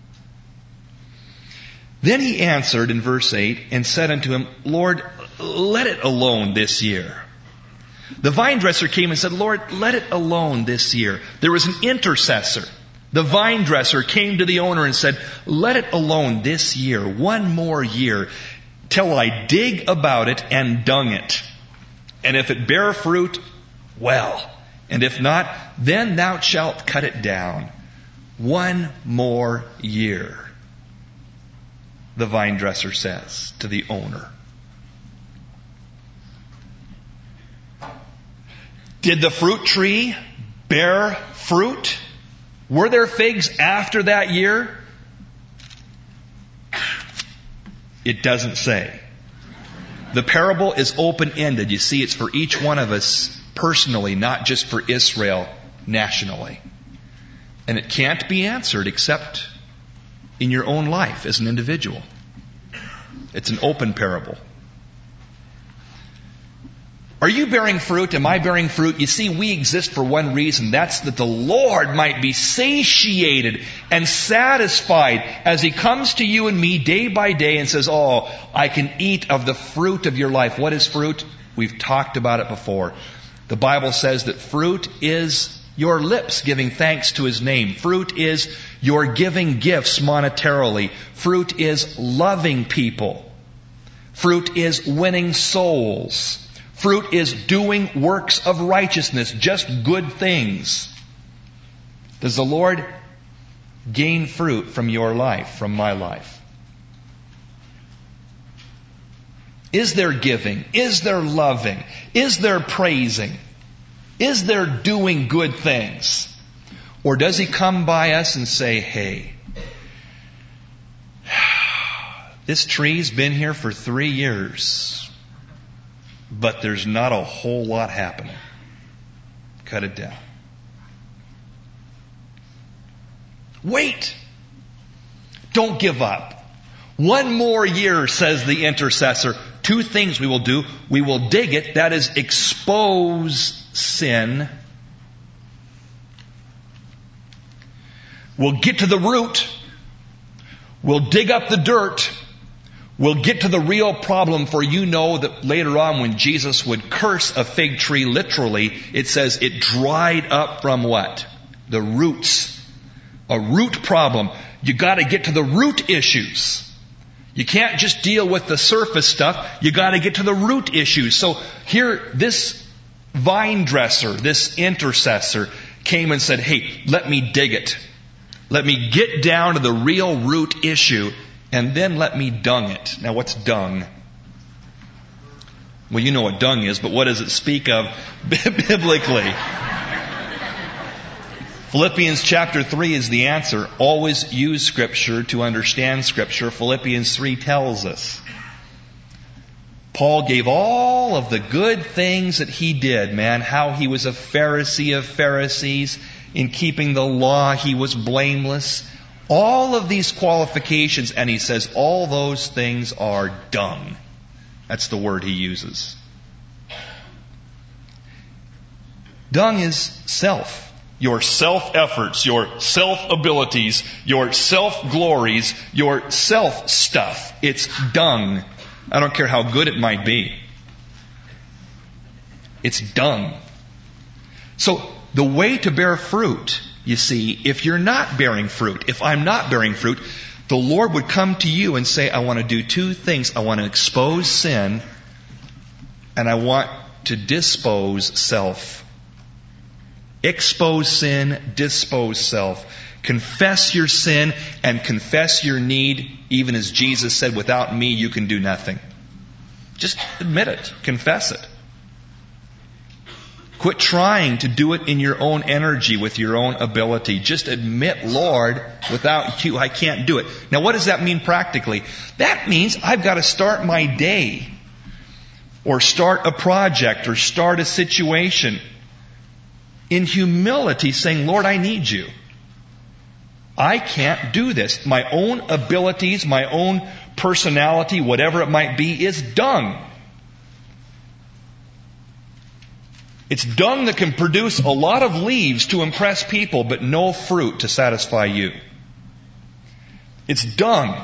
Then he answered in verse 8 and said unto him, Lord, let it alone this year. The vine dresser came and said, Lord, let it alone this year. There was an intercessor. The vine dresser came to the owner and said, let it alone this year, 1 more year, till I dig about it and dung it. And if it bear fruit, well. And if not, then thou shalt cut it down. 1 more year, the vine dresser says to the owner. Did the fruit tree bear fruit? Were there figs after that year? It doesn't say. The parable is open-ended. You see, it's for each one of us personally, not just for Israel nationally. And it can't be answered except in your own life as an individual. It's an open parable. Are you bearing fruit? Am I bearing fruit? You see, we exist for one reason. That's that the Lord might be satiated and satisfied as He comes to you and me day by day and says, oh, I can eat of the fruit of your life. What is fruit? We've talked about it before. The Bible says that fruit is your lips giving thanks to His name. Fruit is your giving gifts monetarily. Fruit is loving people. Fruit is winning souls. Fruit is doing works of righteousness, just good things. Does the Lord gain fruit from your life, from my life? Is there giving? Is there loving? Is there praising? Is there doing good things? Or does He come by us and say, hey, this tree's been here for 3 years. But there's not a whole lot happening. Cut it down. Wait. Don't give up. 1 more year, says the intercessor. 2 things we will do. We will dig it, that is, expose sin. We'll get to the root. We'll dig up the dirt. We'll get to the real problem, for you know that later on when Jesus would curse a fig tree, literally, it says it dried up from what? The roots. A root problem. You got to get to the root issues. You can't just deal with the surface stuff. You got to get to the root issues. So here, this vine dresser, this intercessor, came and said, hey, let me dig it. Let me get down to the real root issue. And then let me dung it. Now what's dung? Well, you know what dung is, but what does it speak of biblically? Philippians chapter 3 is the answer. Always use Scripture to understand Scripture. Philippians 3 tells us. Paul gave all of the good things that he did, man. How he was a Pharisee of Pharisees. In keeping the law, he was blameless. All of these qualifications, and he says all those things are dung. That's the word he uses. Dung is self. Your self-efforts, your self-abilities, your self-glories, your self-stuff. It's dung. I don't care how good it might be. It's dung. So, the way to bear fruit, you see, if you're not bearing fruit, if I'm not bearing fruit, the Lord would come to you and say, I want to do 2 things. I want to expose sin, and I want to dispose self. Expose sin, dispose self. Confess your sin and confess your need, even as Jesus said, without me you can do nothing. Just admit it. Confess it. Quit trying to do it in your own energy, with your own ability. Just admit, Lord, without you, I can't do it. Now, what does that mean practically? That means I've got to start my day, or start a project, or start a situation in humility, saying, Lord, I need you. I can't do this. My own abilities, my own personality, whatever it might be, is dung. It's dung that can produce a lot of leaves to impress people, but no fruit to satisfy you. It's dung.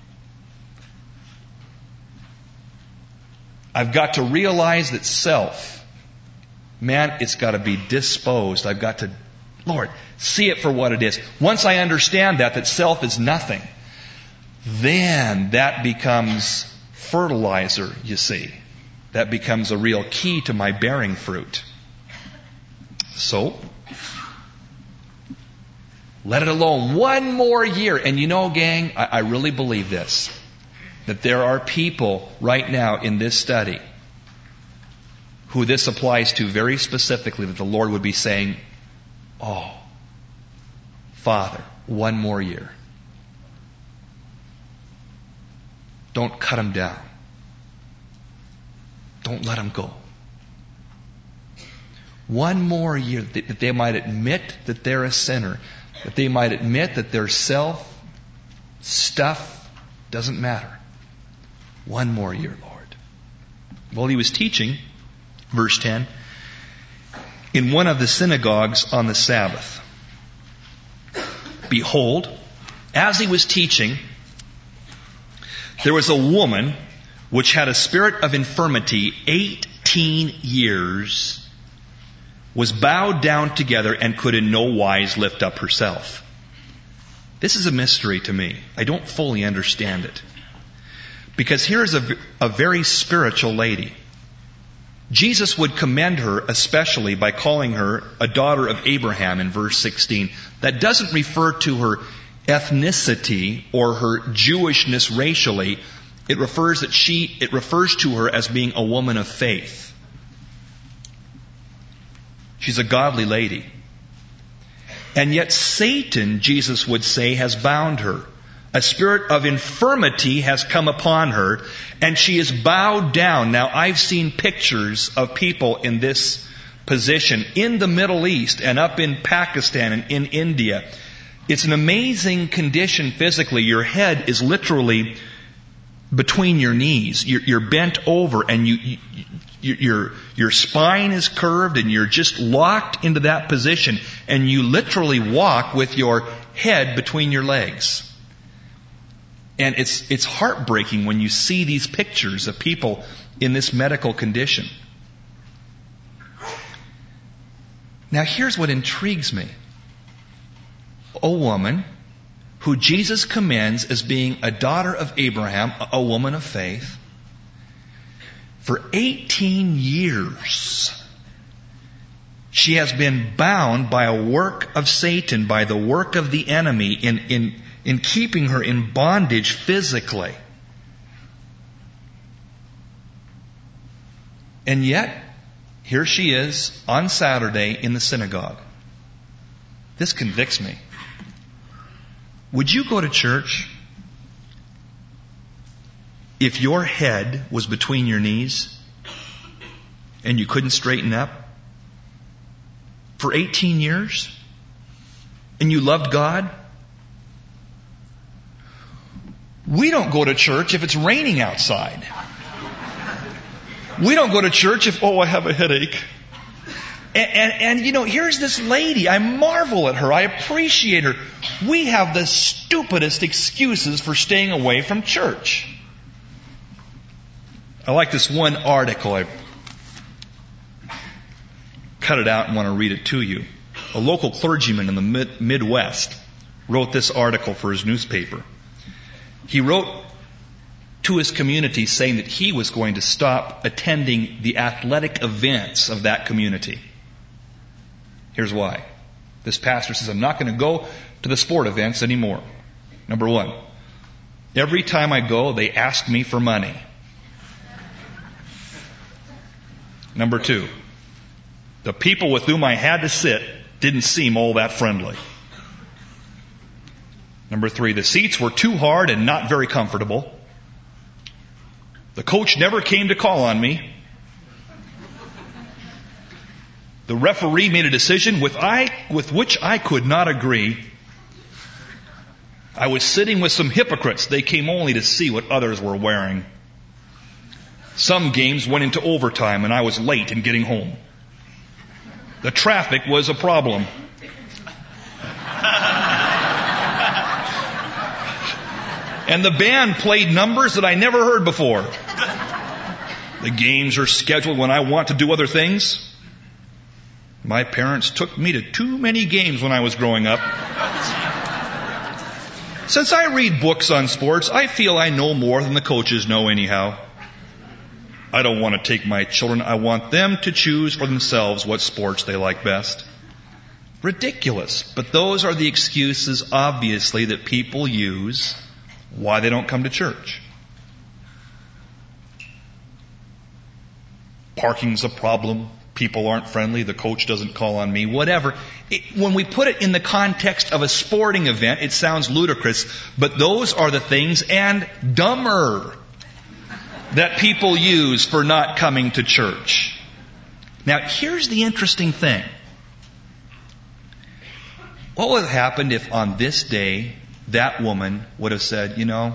I've got to realize that self, man, it's got to be disposed. I've got to, Lord, see it for what it is. Once I understand that self is nothing, then that becomes fertilizer, you see. That becomes a real key to my bearing fruit. So, let it alone 1 more year. And you know, gang, I really believe this. That there are people right now in this study who this applies to very specifically, that the Lord would be saying, oh, Father, 1 more year. Don't cut them down. Don't let them go. One more year that they might admit that they're a sinner, that they might admit that their stuff doesn't matter. One more year, Lord. While he was teaching, verse 10, in one of the synagogues on the Sabbath, behold, as he was teaching, there was a woman which had a spirit of infirmity 18 years, was bowed down together, and could in no wise lift up herself. This is a mystery to me. I don't fully understand it. Because here is a very spiritual lady. Jesus would commend her especially by calling her a daughter of Abraham in verse 16. That doesn't refer to her ethnicity or her Jewishness racially. It refers to her as being a woman of faith. She's a godly lady. And yet Satan, Jesus would say, has bound her. A spirit of infirmity has come upon her, and she is bowed down. Now, I've seen pictures of people in this position in the Middle East and up in Pakistan and in India. It's an amazing condition physically. Your head is literally between your knees. You're bent over, and your spine is curved, and you're just locked into that position, and you literally walk with your head between your legs. And it's heartbreaking when you see these pictures of people in this medical condition. Now here's what intrigues me. A woman who Jesus commends as being a daughter of Abraham, a woman of faith, for 18 years, she has been bound by a work of Satan, by the work of the enemy in keeping her in bondage physically. And yet, here she is on Saturday in the synagogue. This convicts me. Would you go to church if your head was between your knees and you couldn't straighten up for 18 years and you loved God? We don't go to church if it's raining outside. We don't go to church if, I have a headache. And here's this lady. I marvel at her. I appreciate her. We have the stupidest excuses for staying away from church. I like this one article. I cut it out and want to read it to you. A local clergyman in the Midwest wrote this article for his newspaper. He wrote to his community saying that he was going to stop attending the athletic events of that community. Here's why. This pastor says, I'm not going to go to the sport events anymore. Number one, every time I go, they ask me for money. Number two, the people with whom I had to sit didn't seem all that friendly. Number three, the seats were too hard and not very comfortable. The coach never came to call on me. The referee made a decision with which I could not agree. I was sitting with some hypocrites. They came only to see what others were wearing. Some games went into overtime and I was late in getting home. The traffic was a problem. And the band played numbers that I never heard before. The games are scheduled when I want to do other things. My parents took me to too many games when I was growing up. Since I read books on sports, I feel I know more than the coaches know anyhow. I don't want to take my children. I want them to choose for themselves what sports they like best. Ridiculous. But those are the excuses, obviously, that people use why they don't come to church. Parking's a problem. People aren't friendly. The coach doesn't call on me. Whatever. When we put it in the context of a sporting event, it sounds ludicrous. But those are the things, and dumber that people use for not coming to church. Now, here's the interesting thing. What would have happened if on this day that woman would have said, you know,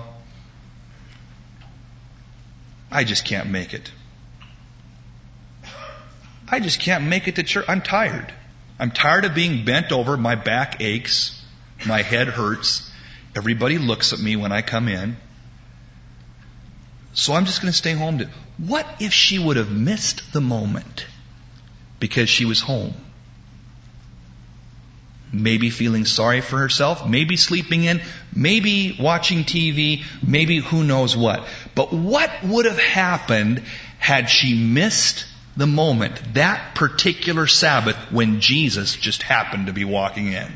I just can't make it. I just can't make it to church. I'm tired. I'm tired of being bent over. My back aches. My head hurts. Everybody looks at me when I come in. So I'm just going to stay home. What if she would have missed the moment because she was home? Maybe feeling sorry for herself, maybe sleeping in, maybe watching TV, maybe who knows what. But what would have happened had she missed the moment, that particular Sabbath, when Jesus just happened to be walking in?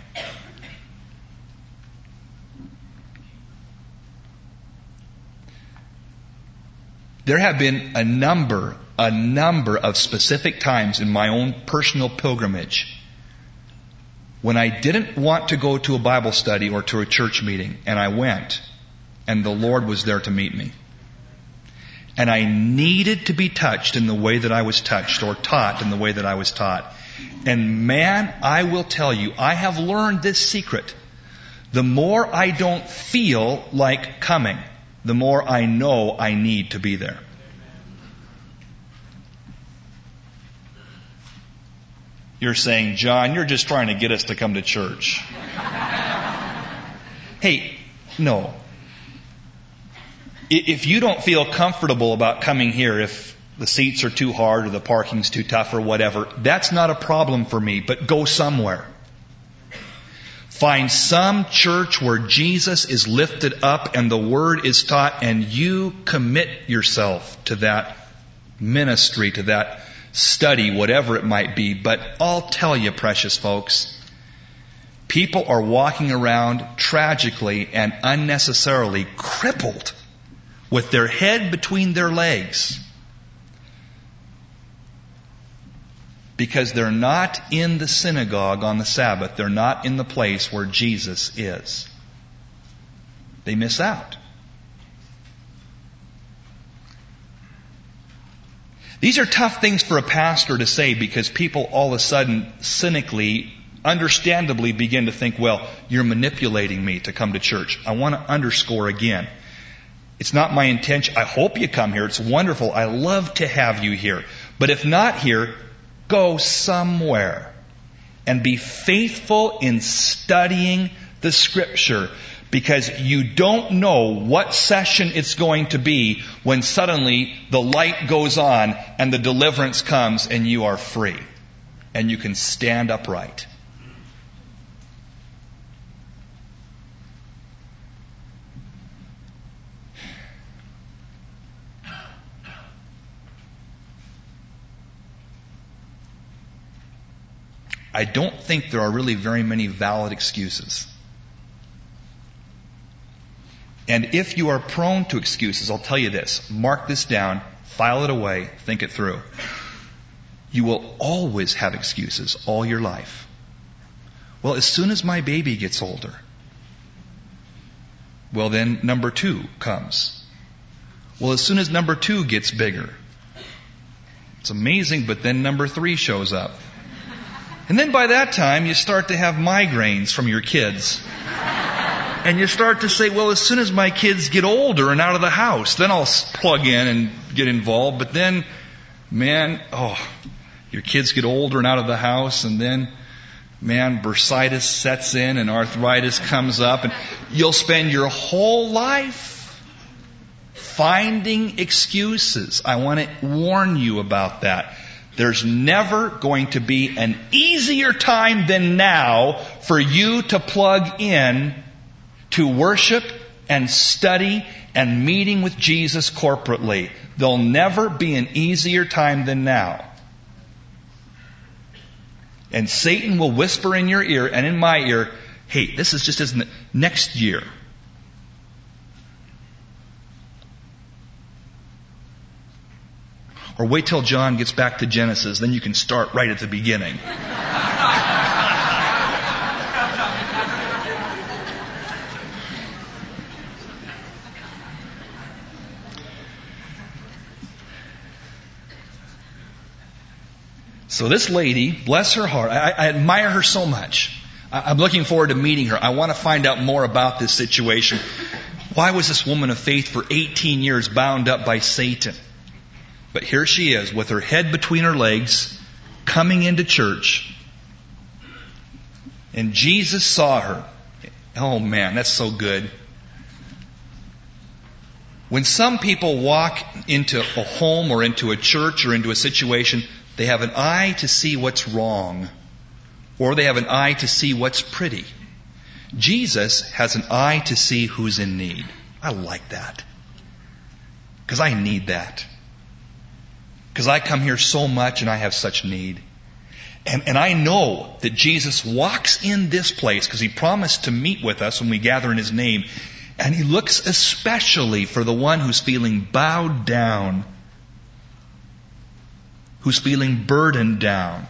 There have been a number of specific times in my own personal pilgrimage when I didn't want to go to a Bible study or to a church meeting, and I went, and the Lord was there to meet me. And I needed to be touched in the way that I was touched, or taught in the way that I was taught. And man, I will tell you, I have learned this secret. The more I don't feel like coming, the more I know I need to be there. You're saying, John, you're just trying to get us to come to church. Hey, no. If you don't feel comfortable about coming here, if the seats are too hard or the parking's too tough or whatever, that's not a problem for me, but go somewhere. Find some church where Jesus is lifted up and the Word is taught, and you commit yourself to that ministry, to that study, whatever it might be. But I'll tell you, precious folks, people are walking around tragically and unnecessarily crippled with their head between their legs because they're not in the synagogue on the Sabbath. They're not in the place where Jesus is. They miss out. These are tough things for a pastor to say because people all of a sudden cynically, understandably begin to think, well, you're manipulating me to come to church. I want to underscore again. It's not my intention. I hope you come here. It's wonderful. I love to have you here. But if not here, go somewhere and be faithful in studying the Scripture, because you don't know what session it's going to be when suddenly the light goes on and the deliverance comes and you are free and you can stand upright. I don't think there are really very many valid excuses. And if you are prone to excuses, I'll tell you this. Mark this down, file it away, think it through. You will always have excuses all your life. Well, as soon as my baby gets older, well, then number 2 comes. Well, as soon as number 2 gets bigger, it's amazing, but then number 3 shows up. And then by that time, you start to have migraines from your kids. And you start to say, well, as soon as my kids get older and out of the house, then I'll plug in and get involved. But then, man, your kids get older and out of the house, and then, man, bursitis sets in and arthritis comes up, and you'll spend your whole life finding excuses. I want to warn you about that. There's never going to be an easier time than now for you to plug in to worship and study and meeting with Jesus corporately. There'll never be an easier time than now. And Satan will whisper in your ear and in my ear, hey, this is just isn't it next year. Or wait till John gets back to Genesis, then you can start right at the beginning. So this lady, bless her heart, I admire her so much. I'm looking forward to meeting her. I want to find out more about this situation. Why was this woman of faith for 18 years bound up by Satan? But here she is with her head between her legs, coming into church. And Jesus saw her. Oh man, that's so good. When some people walk into a home or into a church or into a situation, they have an eye to see what's wrong, or they have an eye to see what's pretty. Jesus has an eye to see who's in need. I like that. Because I need that. Because I come here so much and I have such need. And I know that Jesus walks in this place because He promised to meet with us when we gather in His name. And He looks especially for the one who's feeling bowed down, who's feeling burdened down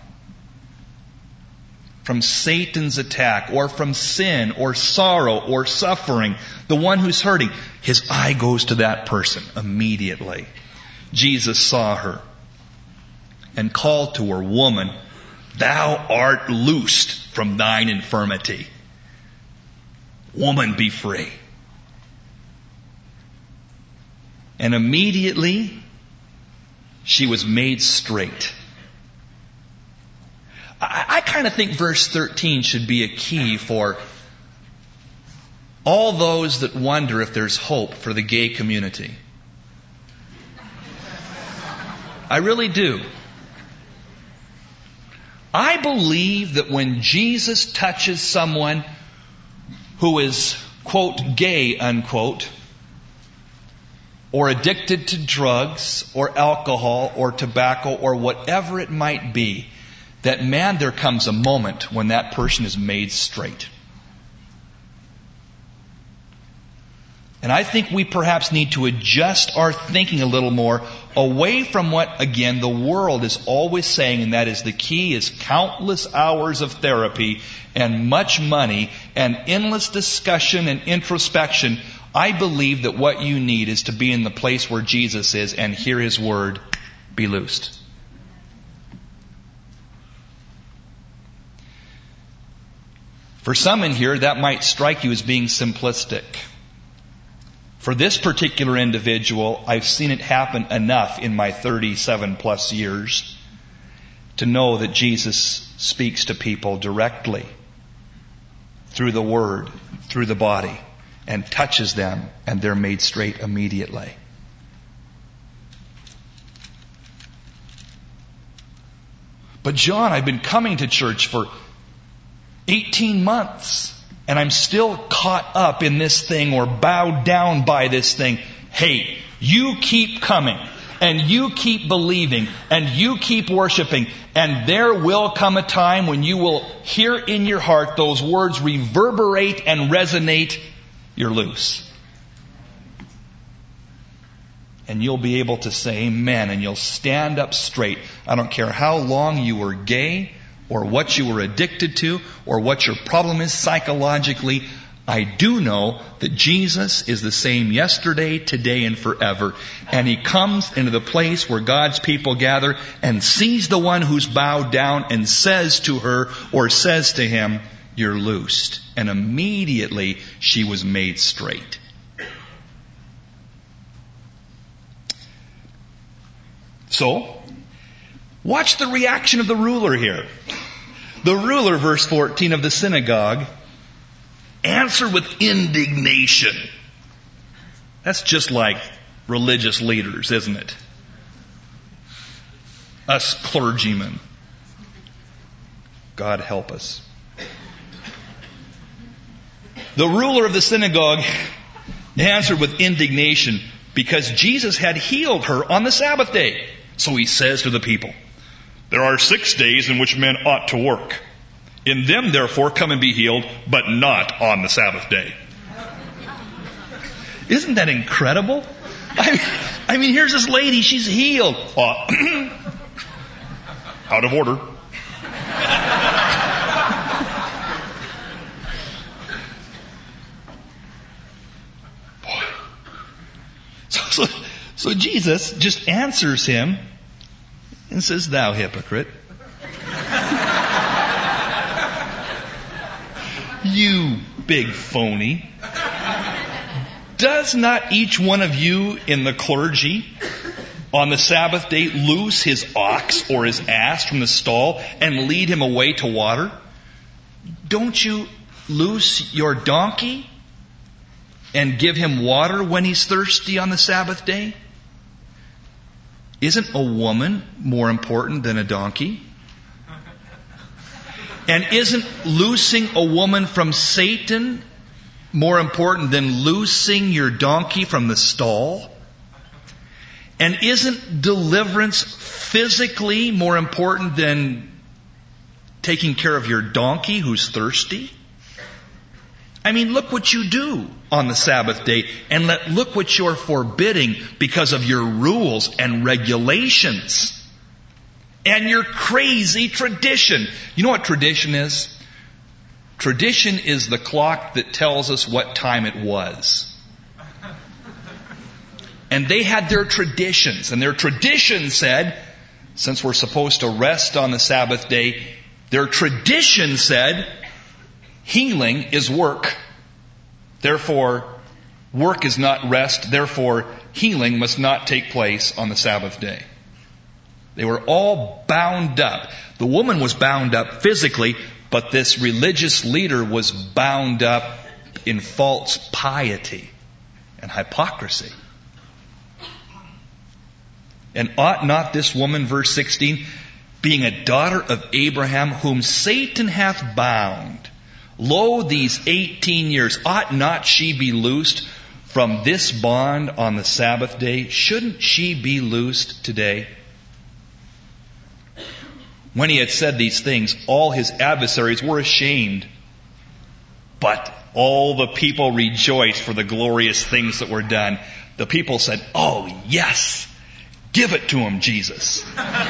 from Satan's attack or from sin or sorrow or suffering, the one who's hurting. His eye goes to that person immediately. Jesus saw her and called to her, "Woman, thou art loosed from thine infirmity." Woman, be free. And immediately she was made straight. I kind of think verse 13 should be a key for all those that wonder if there's hope for the gay community. I really do. I believe that when Jesus touches someone who is, quote, gay, unquote, or addicted to drugs or alcohol or tobacco or whatever it might be, that man, there comes a moment when that person is made straight. And I think we perhaps need to adjust our thinking a little more away from what, again, the world is always saying, and that is the key is countless hours of therapy and much money and endless discussion and introspection. I believe that what you need is to be in the place where Jesus is and hear His word, be loosed. For some in here, that might strike you as being simplistic. For this particular individual, I've seen it happen enough in my 37 plus years to know that Jesus speaks to people directly through the Word, through the body, and touches them, and they're made straight immediately. But John, I've been coming to church for 18 months. And I'm still caught up in this thing or bowed down by this thing. Hey, you keep coming and you keep believing and you keep worshiping, and there will come a time when you will hear in your heart those words reverberate and resonate. You're loose. And you'll be able to say amen, and you'll stand up straight. I don't care how long you were gay, or what you were addicted to, or what your problem is psychologically. I do know that Jesus is the same yesterday, today, and forever. And He comes into the place where God's people gather and sees the one who's bowed down and says to her or says to him, "You're loosed." And immediately she was made straight. So, watch the reaction of the ruler here. The ruler, verse 14 of the synagogue, answered with indignation. That's just like religious leaders, isn't it? Us clergymen. God help us. The ruler of the synagogue answered with indignation because Jesus had healed her on the Sabbath day. So he says to the people, "There are 6 days in which men ought to work. In them, therefore, come and be healed, but not on the Sabbath day." Isn't that incredible? I mean, here's this lady, she's healed. Out of order. So Jesus just answers him and says, "Thou hypocrite, You big phony. Does not each one of you in the clergy on the Sabbath day loose his ox or his ass from the stall and lead him away to water? Don't you loose your donkey and give him water when he's thirsty on the Sabbath day? Isn't a woman more important than a donkey? And isn't loosing a woman from Satan more important than loosing your donkey from the stall? And isn't deliverance physically more important than taking care of your donkey who's thirsty? I mean, look what you do on the Sabbath day, and look what you're forbidding because of your rules and regulations and your crazy tradition. You know what tradition is? Tradition is the clock that tells us what time it was. And they had their traditions, and their tradition said, since we're supposed to rest on the Sabbath day, their tradition said, healing is work. Therefore, work is not rest. Therefore, healing must not take place on the Sabbath day. They were all bound up. The woman was bound up physically, but this religious leader was bound up in false piety and hypocrisy. And ought not this woman, verse 16, being a daughter of Abraham, whom Satan hath bound, lo, these 18 years, ought not she be loosed from this bond on the Sabbath day? Shouldn't she be loosed today? When he had said these things, all his adversaries were ashamed. But all the people rejoiced for the glorious things that were done. The people said, oh, yes, give it to him, Jesus.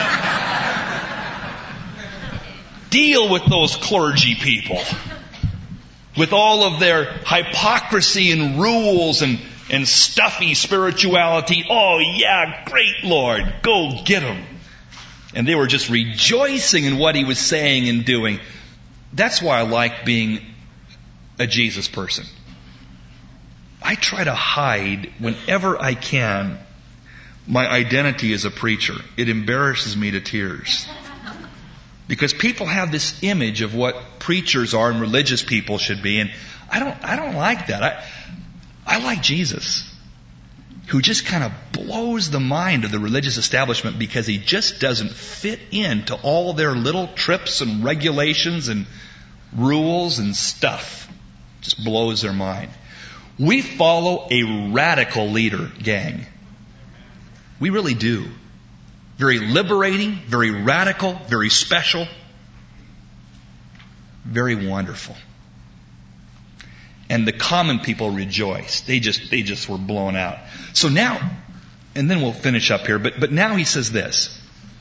Deal with those clergy people with all of their hypocrisy and rules and stuffy spirituality. Oh, yeah, great Lord, go get them. And they were just rejoicing in what he was saying and doing. That's why I like being a Jesus person. I try to hide whenever I can my identity as a preacher. It embarrasses me to tears. Because people have this image of what preachers are and religious people should be, and I don't like that. I like Jesus, who just kind of blows the mind of the religious establishment because he just doesn't fit into all their little trips and regulations and rules and stuff. Just blows their mind. We follow a radical leader, gang. We really do. Very liberating, very radical, very special, very wonderful. And the common people rejoiced. They just were blown out. So now, and then we'll finish up here, but now he says this.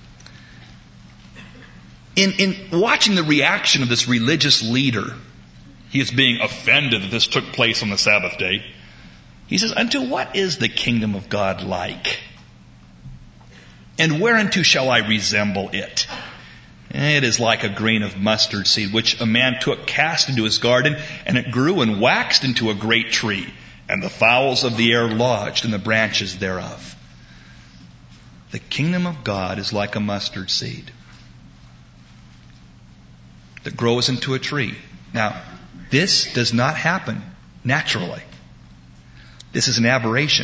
In watching the reaction of this religious leader, he is being offended that this took place on the Sabbath day. He says, unto what is the kingdom of God like? And whereunto shall I resemble it? It is like a grain of mustard seed, which a man took, cast into his garden, and it grew and waxed into a great tree, and the fowls of the air lodged in the branches thereof. The kingdom of God is like a mustard seed that grows into a tree. Now, this does not happen naturally. This is an aberration.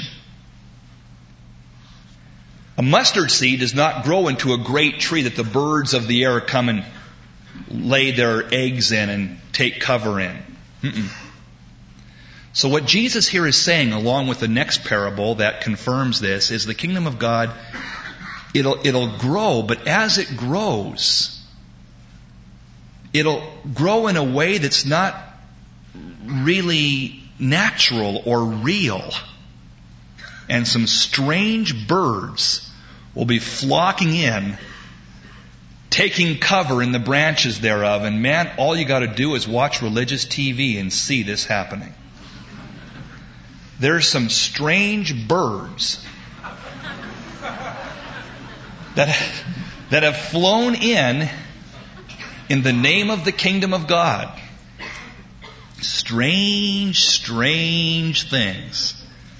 A mustard seed does not grow into a great tree that the birds of the air come and lay their eggs in and take cover in. So what Jesus here is saying, along with the next parable that confirms this, is the kingdom of God, it'll grow, but as it grows, it'll grow in a way that's not really natural or real. And some strange birds will be flocking in, taking cover in the branches thereof. And man, all you got to do is watch religious TV and see this happening. There's some strange birds that have flown in the name of the kingdom of God. strange, strange things.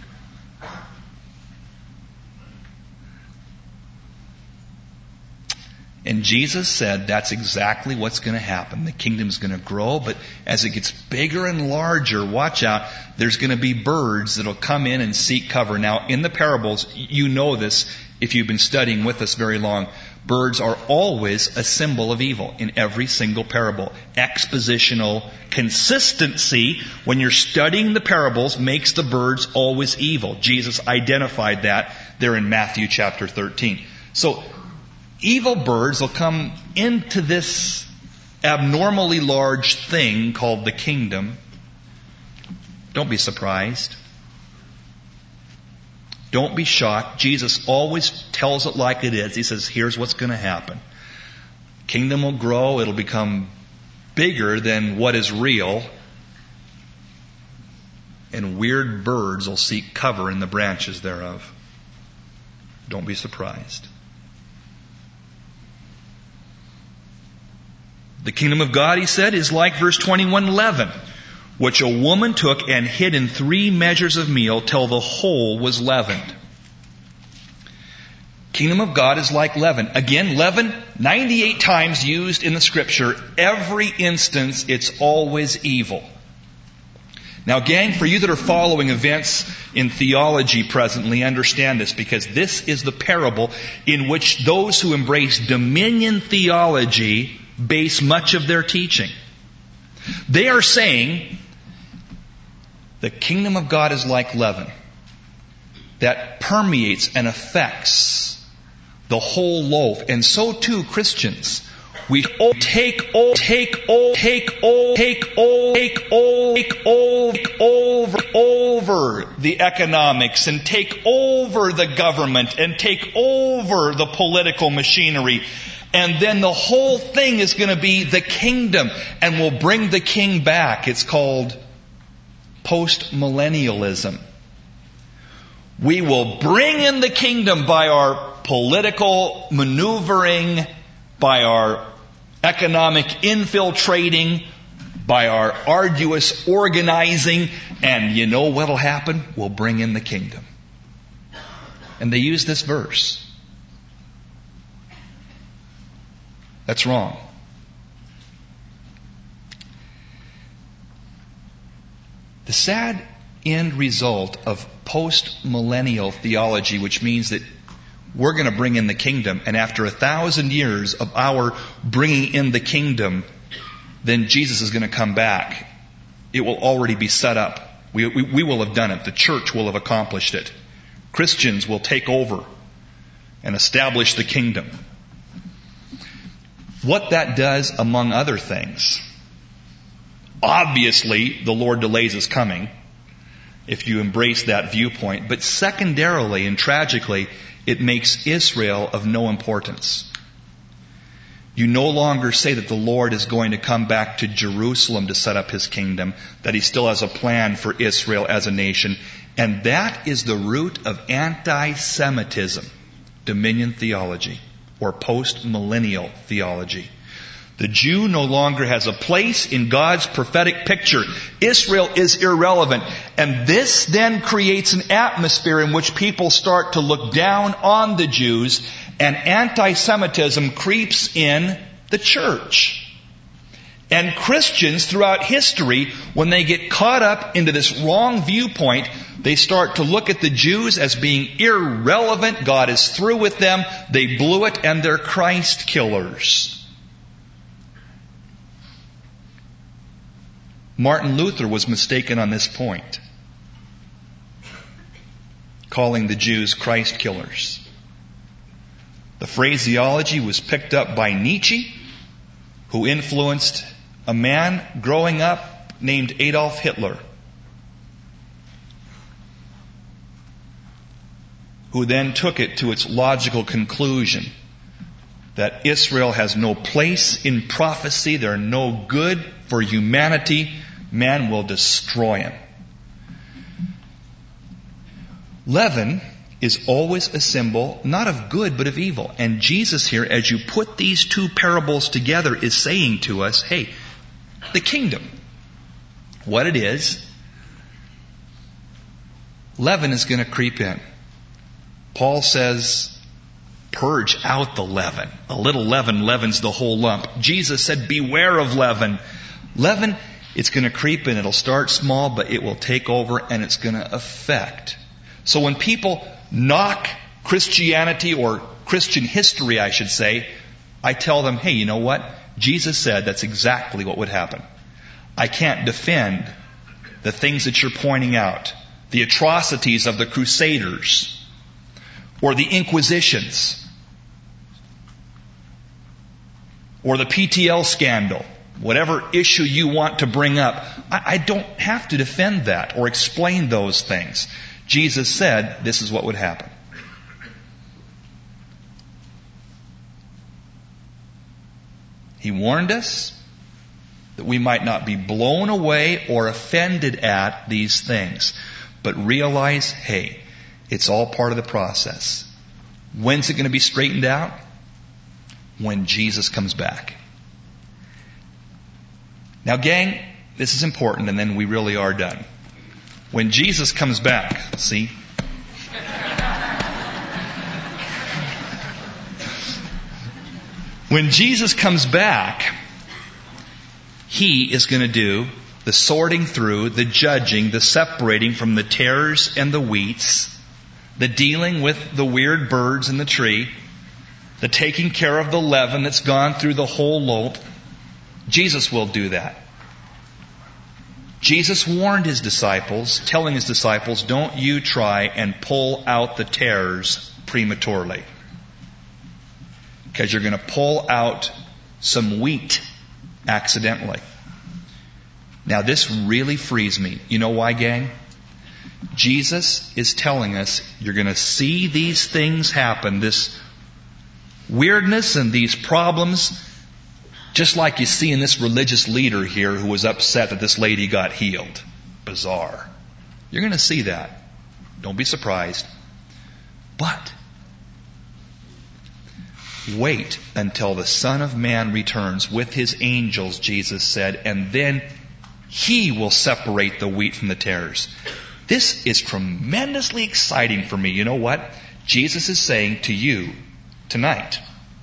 And Jesus said that's exactly what's going to happen. The kingdom's going to grow, but as it gets bigger and larger, watch out, there's going to be birds that'll come in and seek cover. Now, in the parables, you know this if you've been studying with us very long. Birds are always a symbol of evil in every single parable. Expositional consistency, when you're studying the parables, makes the birds always evil. Jesus identified that there in Matthew chapter 13. So, evil birds will come into this abnormally large thing called the kingdom. Don't be surprised. Don't be shocked. Jesus always tells it like it is. He says, here's what's going to happen. Kingdom will grow. It'll become bigger than what is real. And weird birds will seek cover in the branches thereof. Don't be surprised. The kingdom of God, he said, is like verse 21, leaven, which a woman took and hid in 3 measures of meal till the whole was leavened. Kingdom of God is like leaven. Again, leaven, 98 times used in the Scripture. Every instance, it's always evil. Now, gang, for you that are following events in theology presently, understand this, because this is the parable in which those who embrace dominion theology base much of their teaching. They are saying the kingdom of God is like leaven that permeates and affects the whole loaf. And so too Christians. We take over the economics and take over the government and take over the political machinery. And then the whole thing is going to be the kingdom. And we'll bring the king back. It's called post-millennialism. We will bring in the kingdom by our political maneuvering, by our economic infiltrating, by our arduous organizing. And you know what'll happen? We'll bring in the kingdom. And they use this verse. That's wrong. The sad end result of post-millennial theology, which means that we're going to bring in the kingdom, and after 1,000 years of our bringing in the kingdom, then Jesus is going to come back. It will already be set up. We will have done it. The church will have accomplished it. Christians will take over and establish the kingdom. What that does, among other things, obviously the Lord delays His coming, if you embrace that viewpoint. But secondarily and tragically, it makes Israel of no importance. You no longer say that the Lord is going to come back to Jerusalem to set up His kingdom, that He still has a plan for Israel as a nation. And that is the root of anti-Semitism, dominion theology, or post-millennial theology. The Jew no longer has a place in God's prophetic picture. Israel is irrelevant. And this then creates an atmosphere in which people start to look down on the Jews, and anti-Semitism creeps in the church. And Christians throughout history, when they get caught up into this wrong viewpoint, they start to look at the Jews as being irrelevant. God is through with them. They blew it, and they're Christ killers. Martin Luther was mistaken on this point, calling the Jews Christ killers. The phraseology was picked up by Nietzsche, who influenced a man growing up named Adolf Hitler, who then took it to its logical conclusion that Israel has no place in prophecy, they're no good for humanity, man will destroy him. Leaven is always a symbol, not of good, but of evil. And Jesus here, as you put these two parables together, is saying to us, hey, the kingdom. what it is, leaven is going to creep in. Paul says, purge out the leaven. A little leaven leavens the whole lump. Jesus said, beware of leaven. Leaven, it's going to creep in. It'll start small, but it will take over and it's going to affect. So when people knock Christianity, or Christian history, I should say, I tell them, hey, you know what? Jesus said that's exactly what would happen. I can't defend the things that you're pointing out. The atrocities of the Crusaders or the Inquisitions or the PTL scandal, whatever issue you want to bring up. I don't have to defend that or explain those things. Jesus said this is what would happen. He warned us that we might not be blown away or offended at these things, but realize, hey, it's all part of the process. When's it going to be straightened out? When Jesus comes back. Now, gang, this is important, and then we really are done. When Jesus comes back, see? When Jesus comes back, He is going to do the sorting through, the judging, the separating from the tares and the wheats, the dealing with the weird birds in the tree, the taking care of the leaven that's gone through the whole loaf. Jesus will do that. Jesus warned His disciples, telling His disciples, don't you try and pull out the tares prematurely. Because you're going to pull out some wheat accidentally. Now this really frees me. You know why, gang? Jesus is telling us you're going to see these things happen, this weirdness and these problems, just like you see in this religious leader here who was upset that this lady got healed. Bizarre. You're going to see that. Don't be surprised. But wait until the Son of Man returns with His angels, Jesus said, and then He will separate the wheat from the tares. This is tremendously exciting for me. You know what? Jesus is saying to you tonight,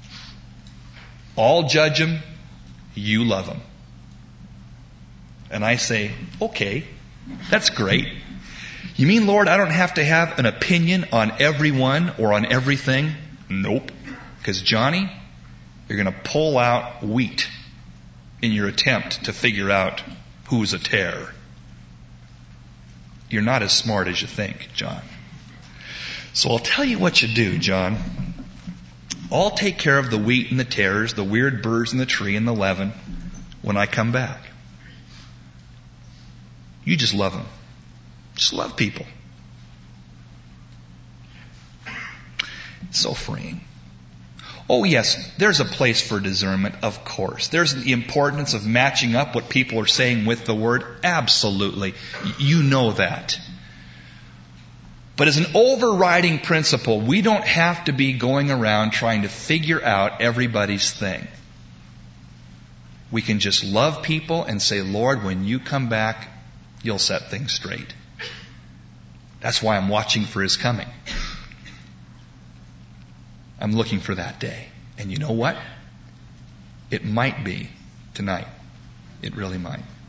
I'll judge them, you love them. And I say, okay, that's great. You mean, Lord, I don't have to have an opinion on everyone or on everything? Nope. Because, Johnny, you're going to pull out wheat in your attempt to figure out who's a tare. You're not as smart as you think, John. So I'll tell you what you do, John. I'll take care of the wheat and the tares, the weird birds in the tree and the leaven when I come back. You just love them. Just love people. It's so freeing. Oh yes, there's a place for discernment, of course. There's the importance of matching up what people are saying with the Word. Absolutely. You know that. But as an overriding principle, we don't have to be going around trying to figure out everybody's thing. We can just love people and say, Lord, when you come back, you'll set things straight. That's why I'm watching for His coming. I'm looking for that day. And you know what? It might be tonight. It really might.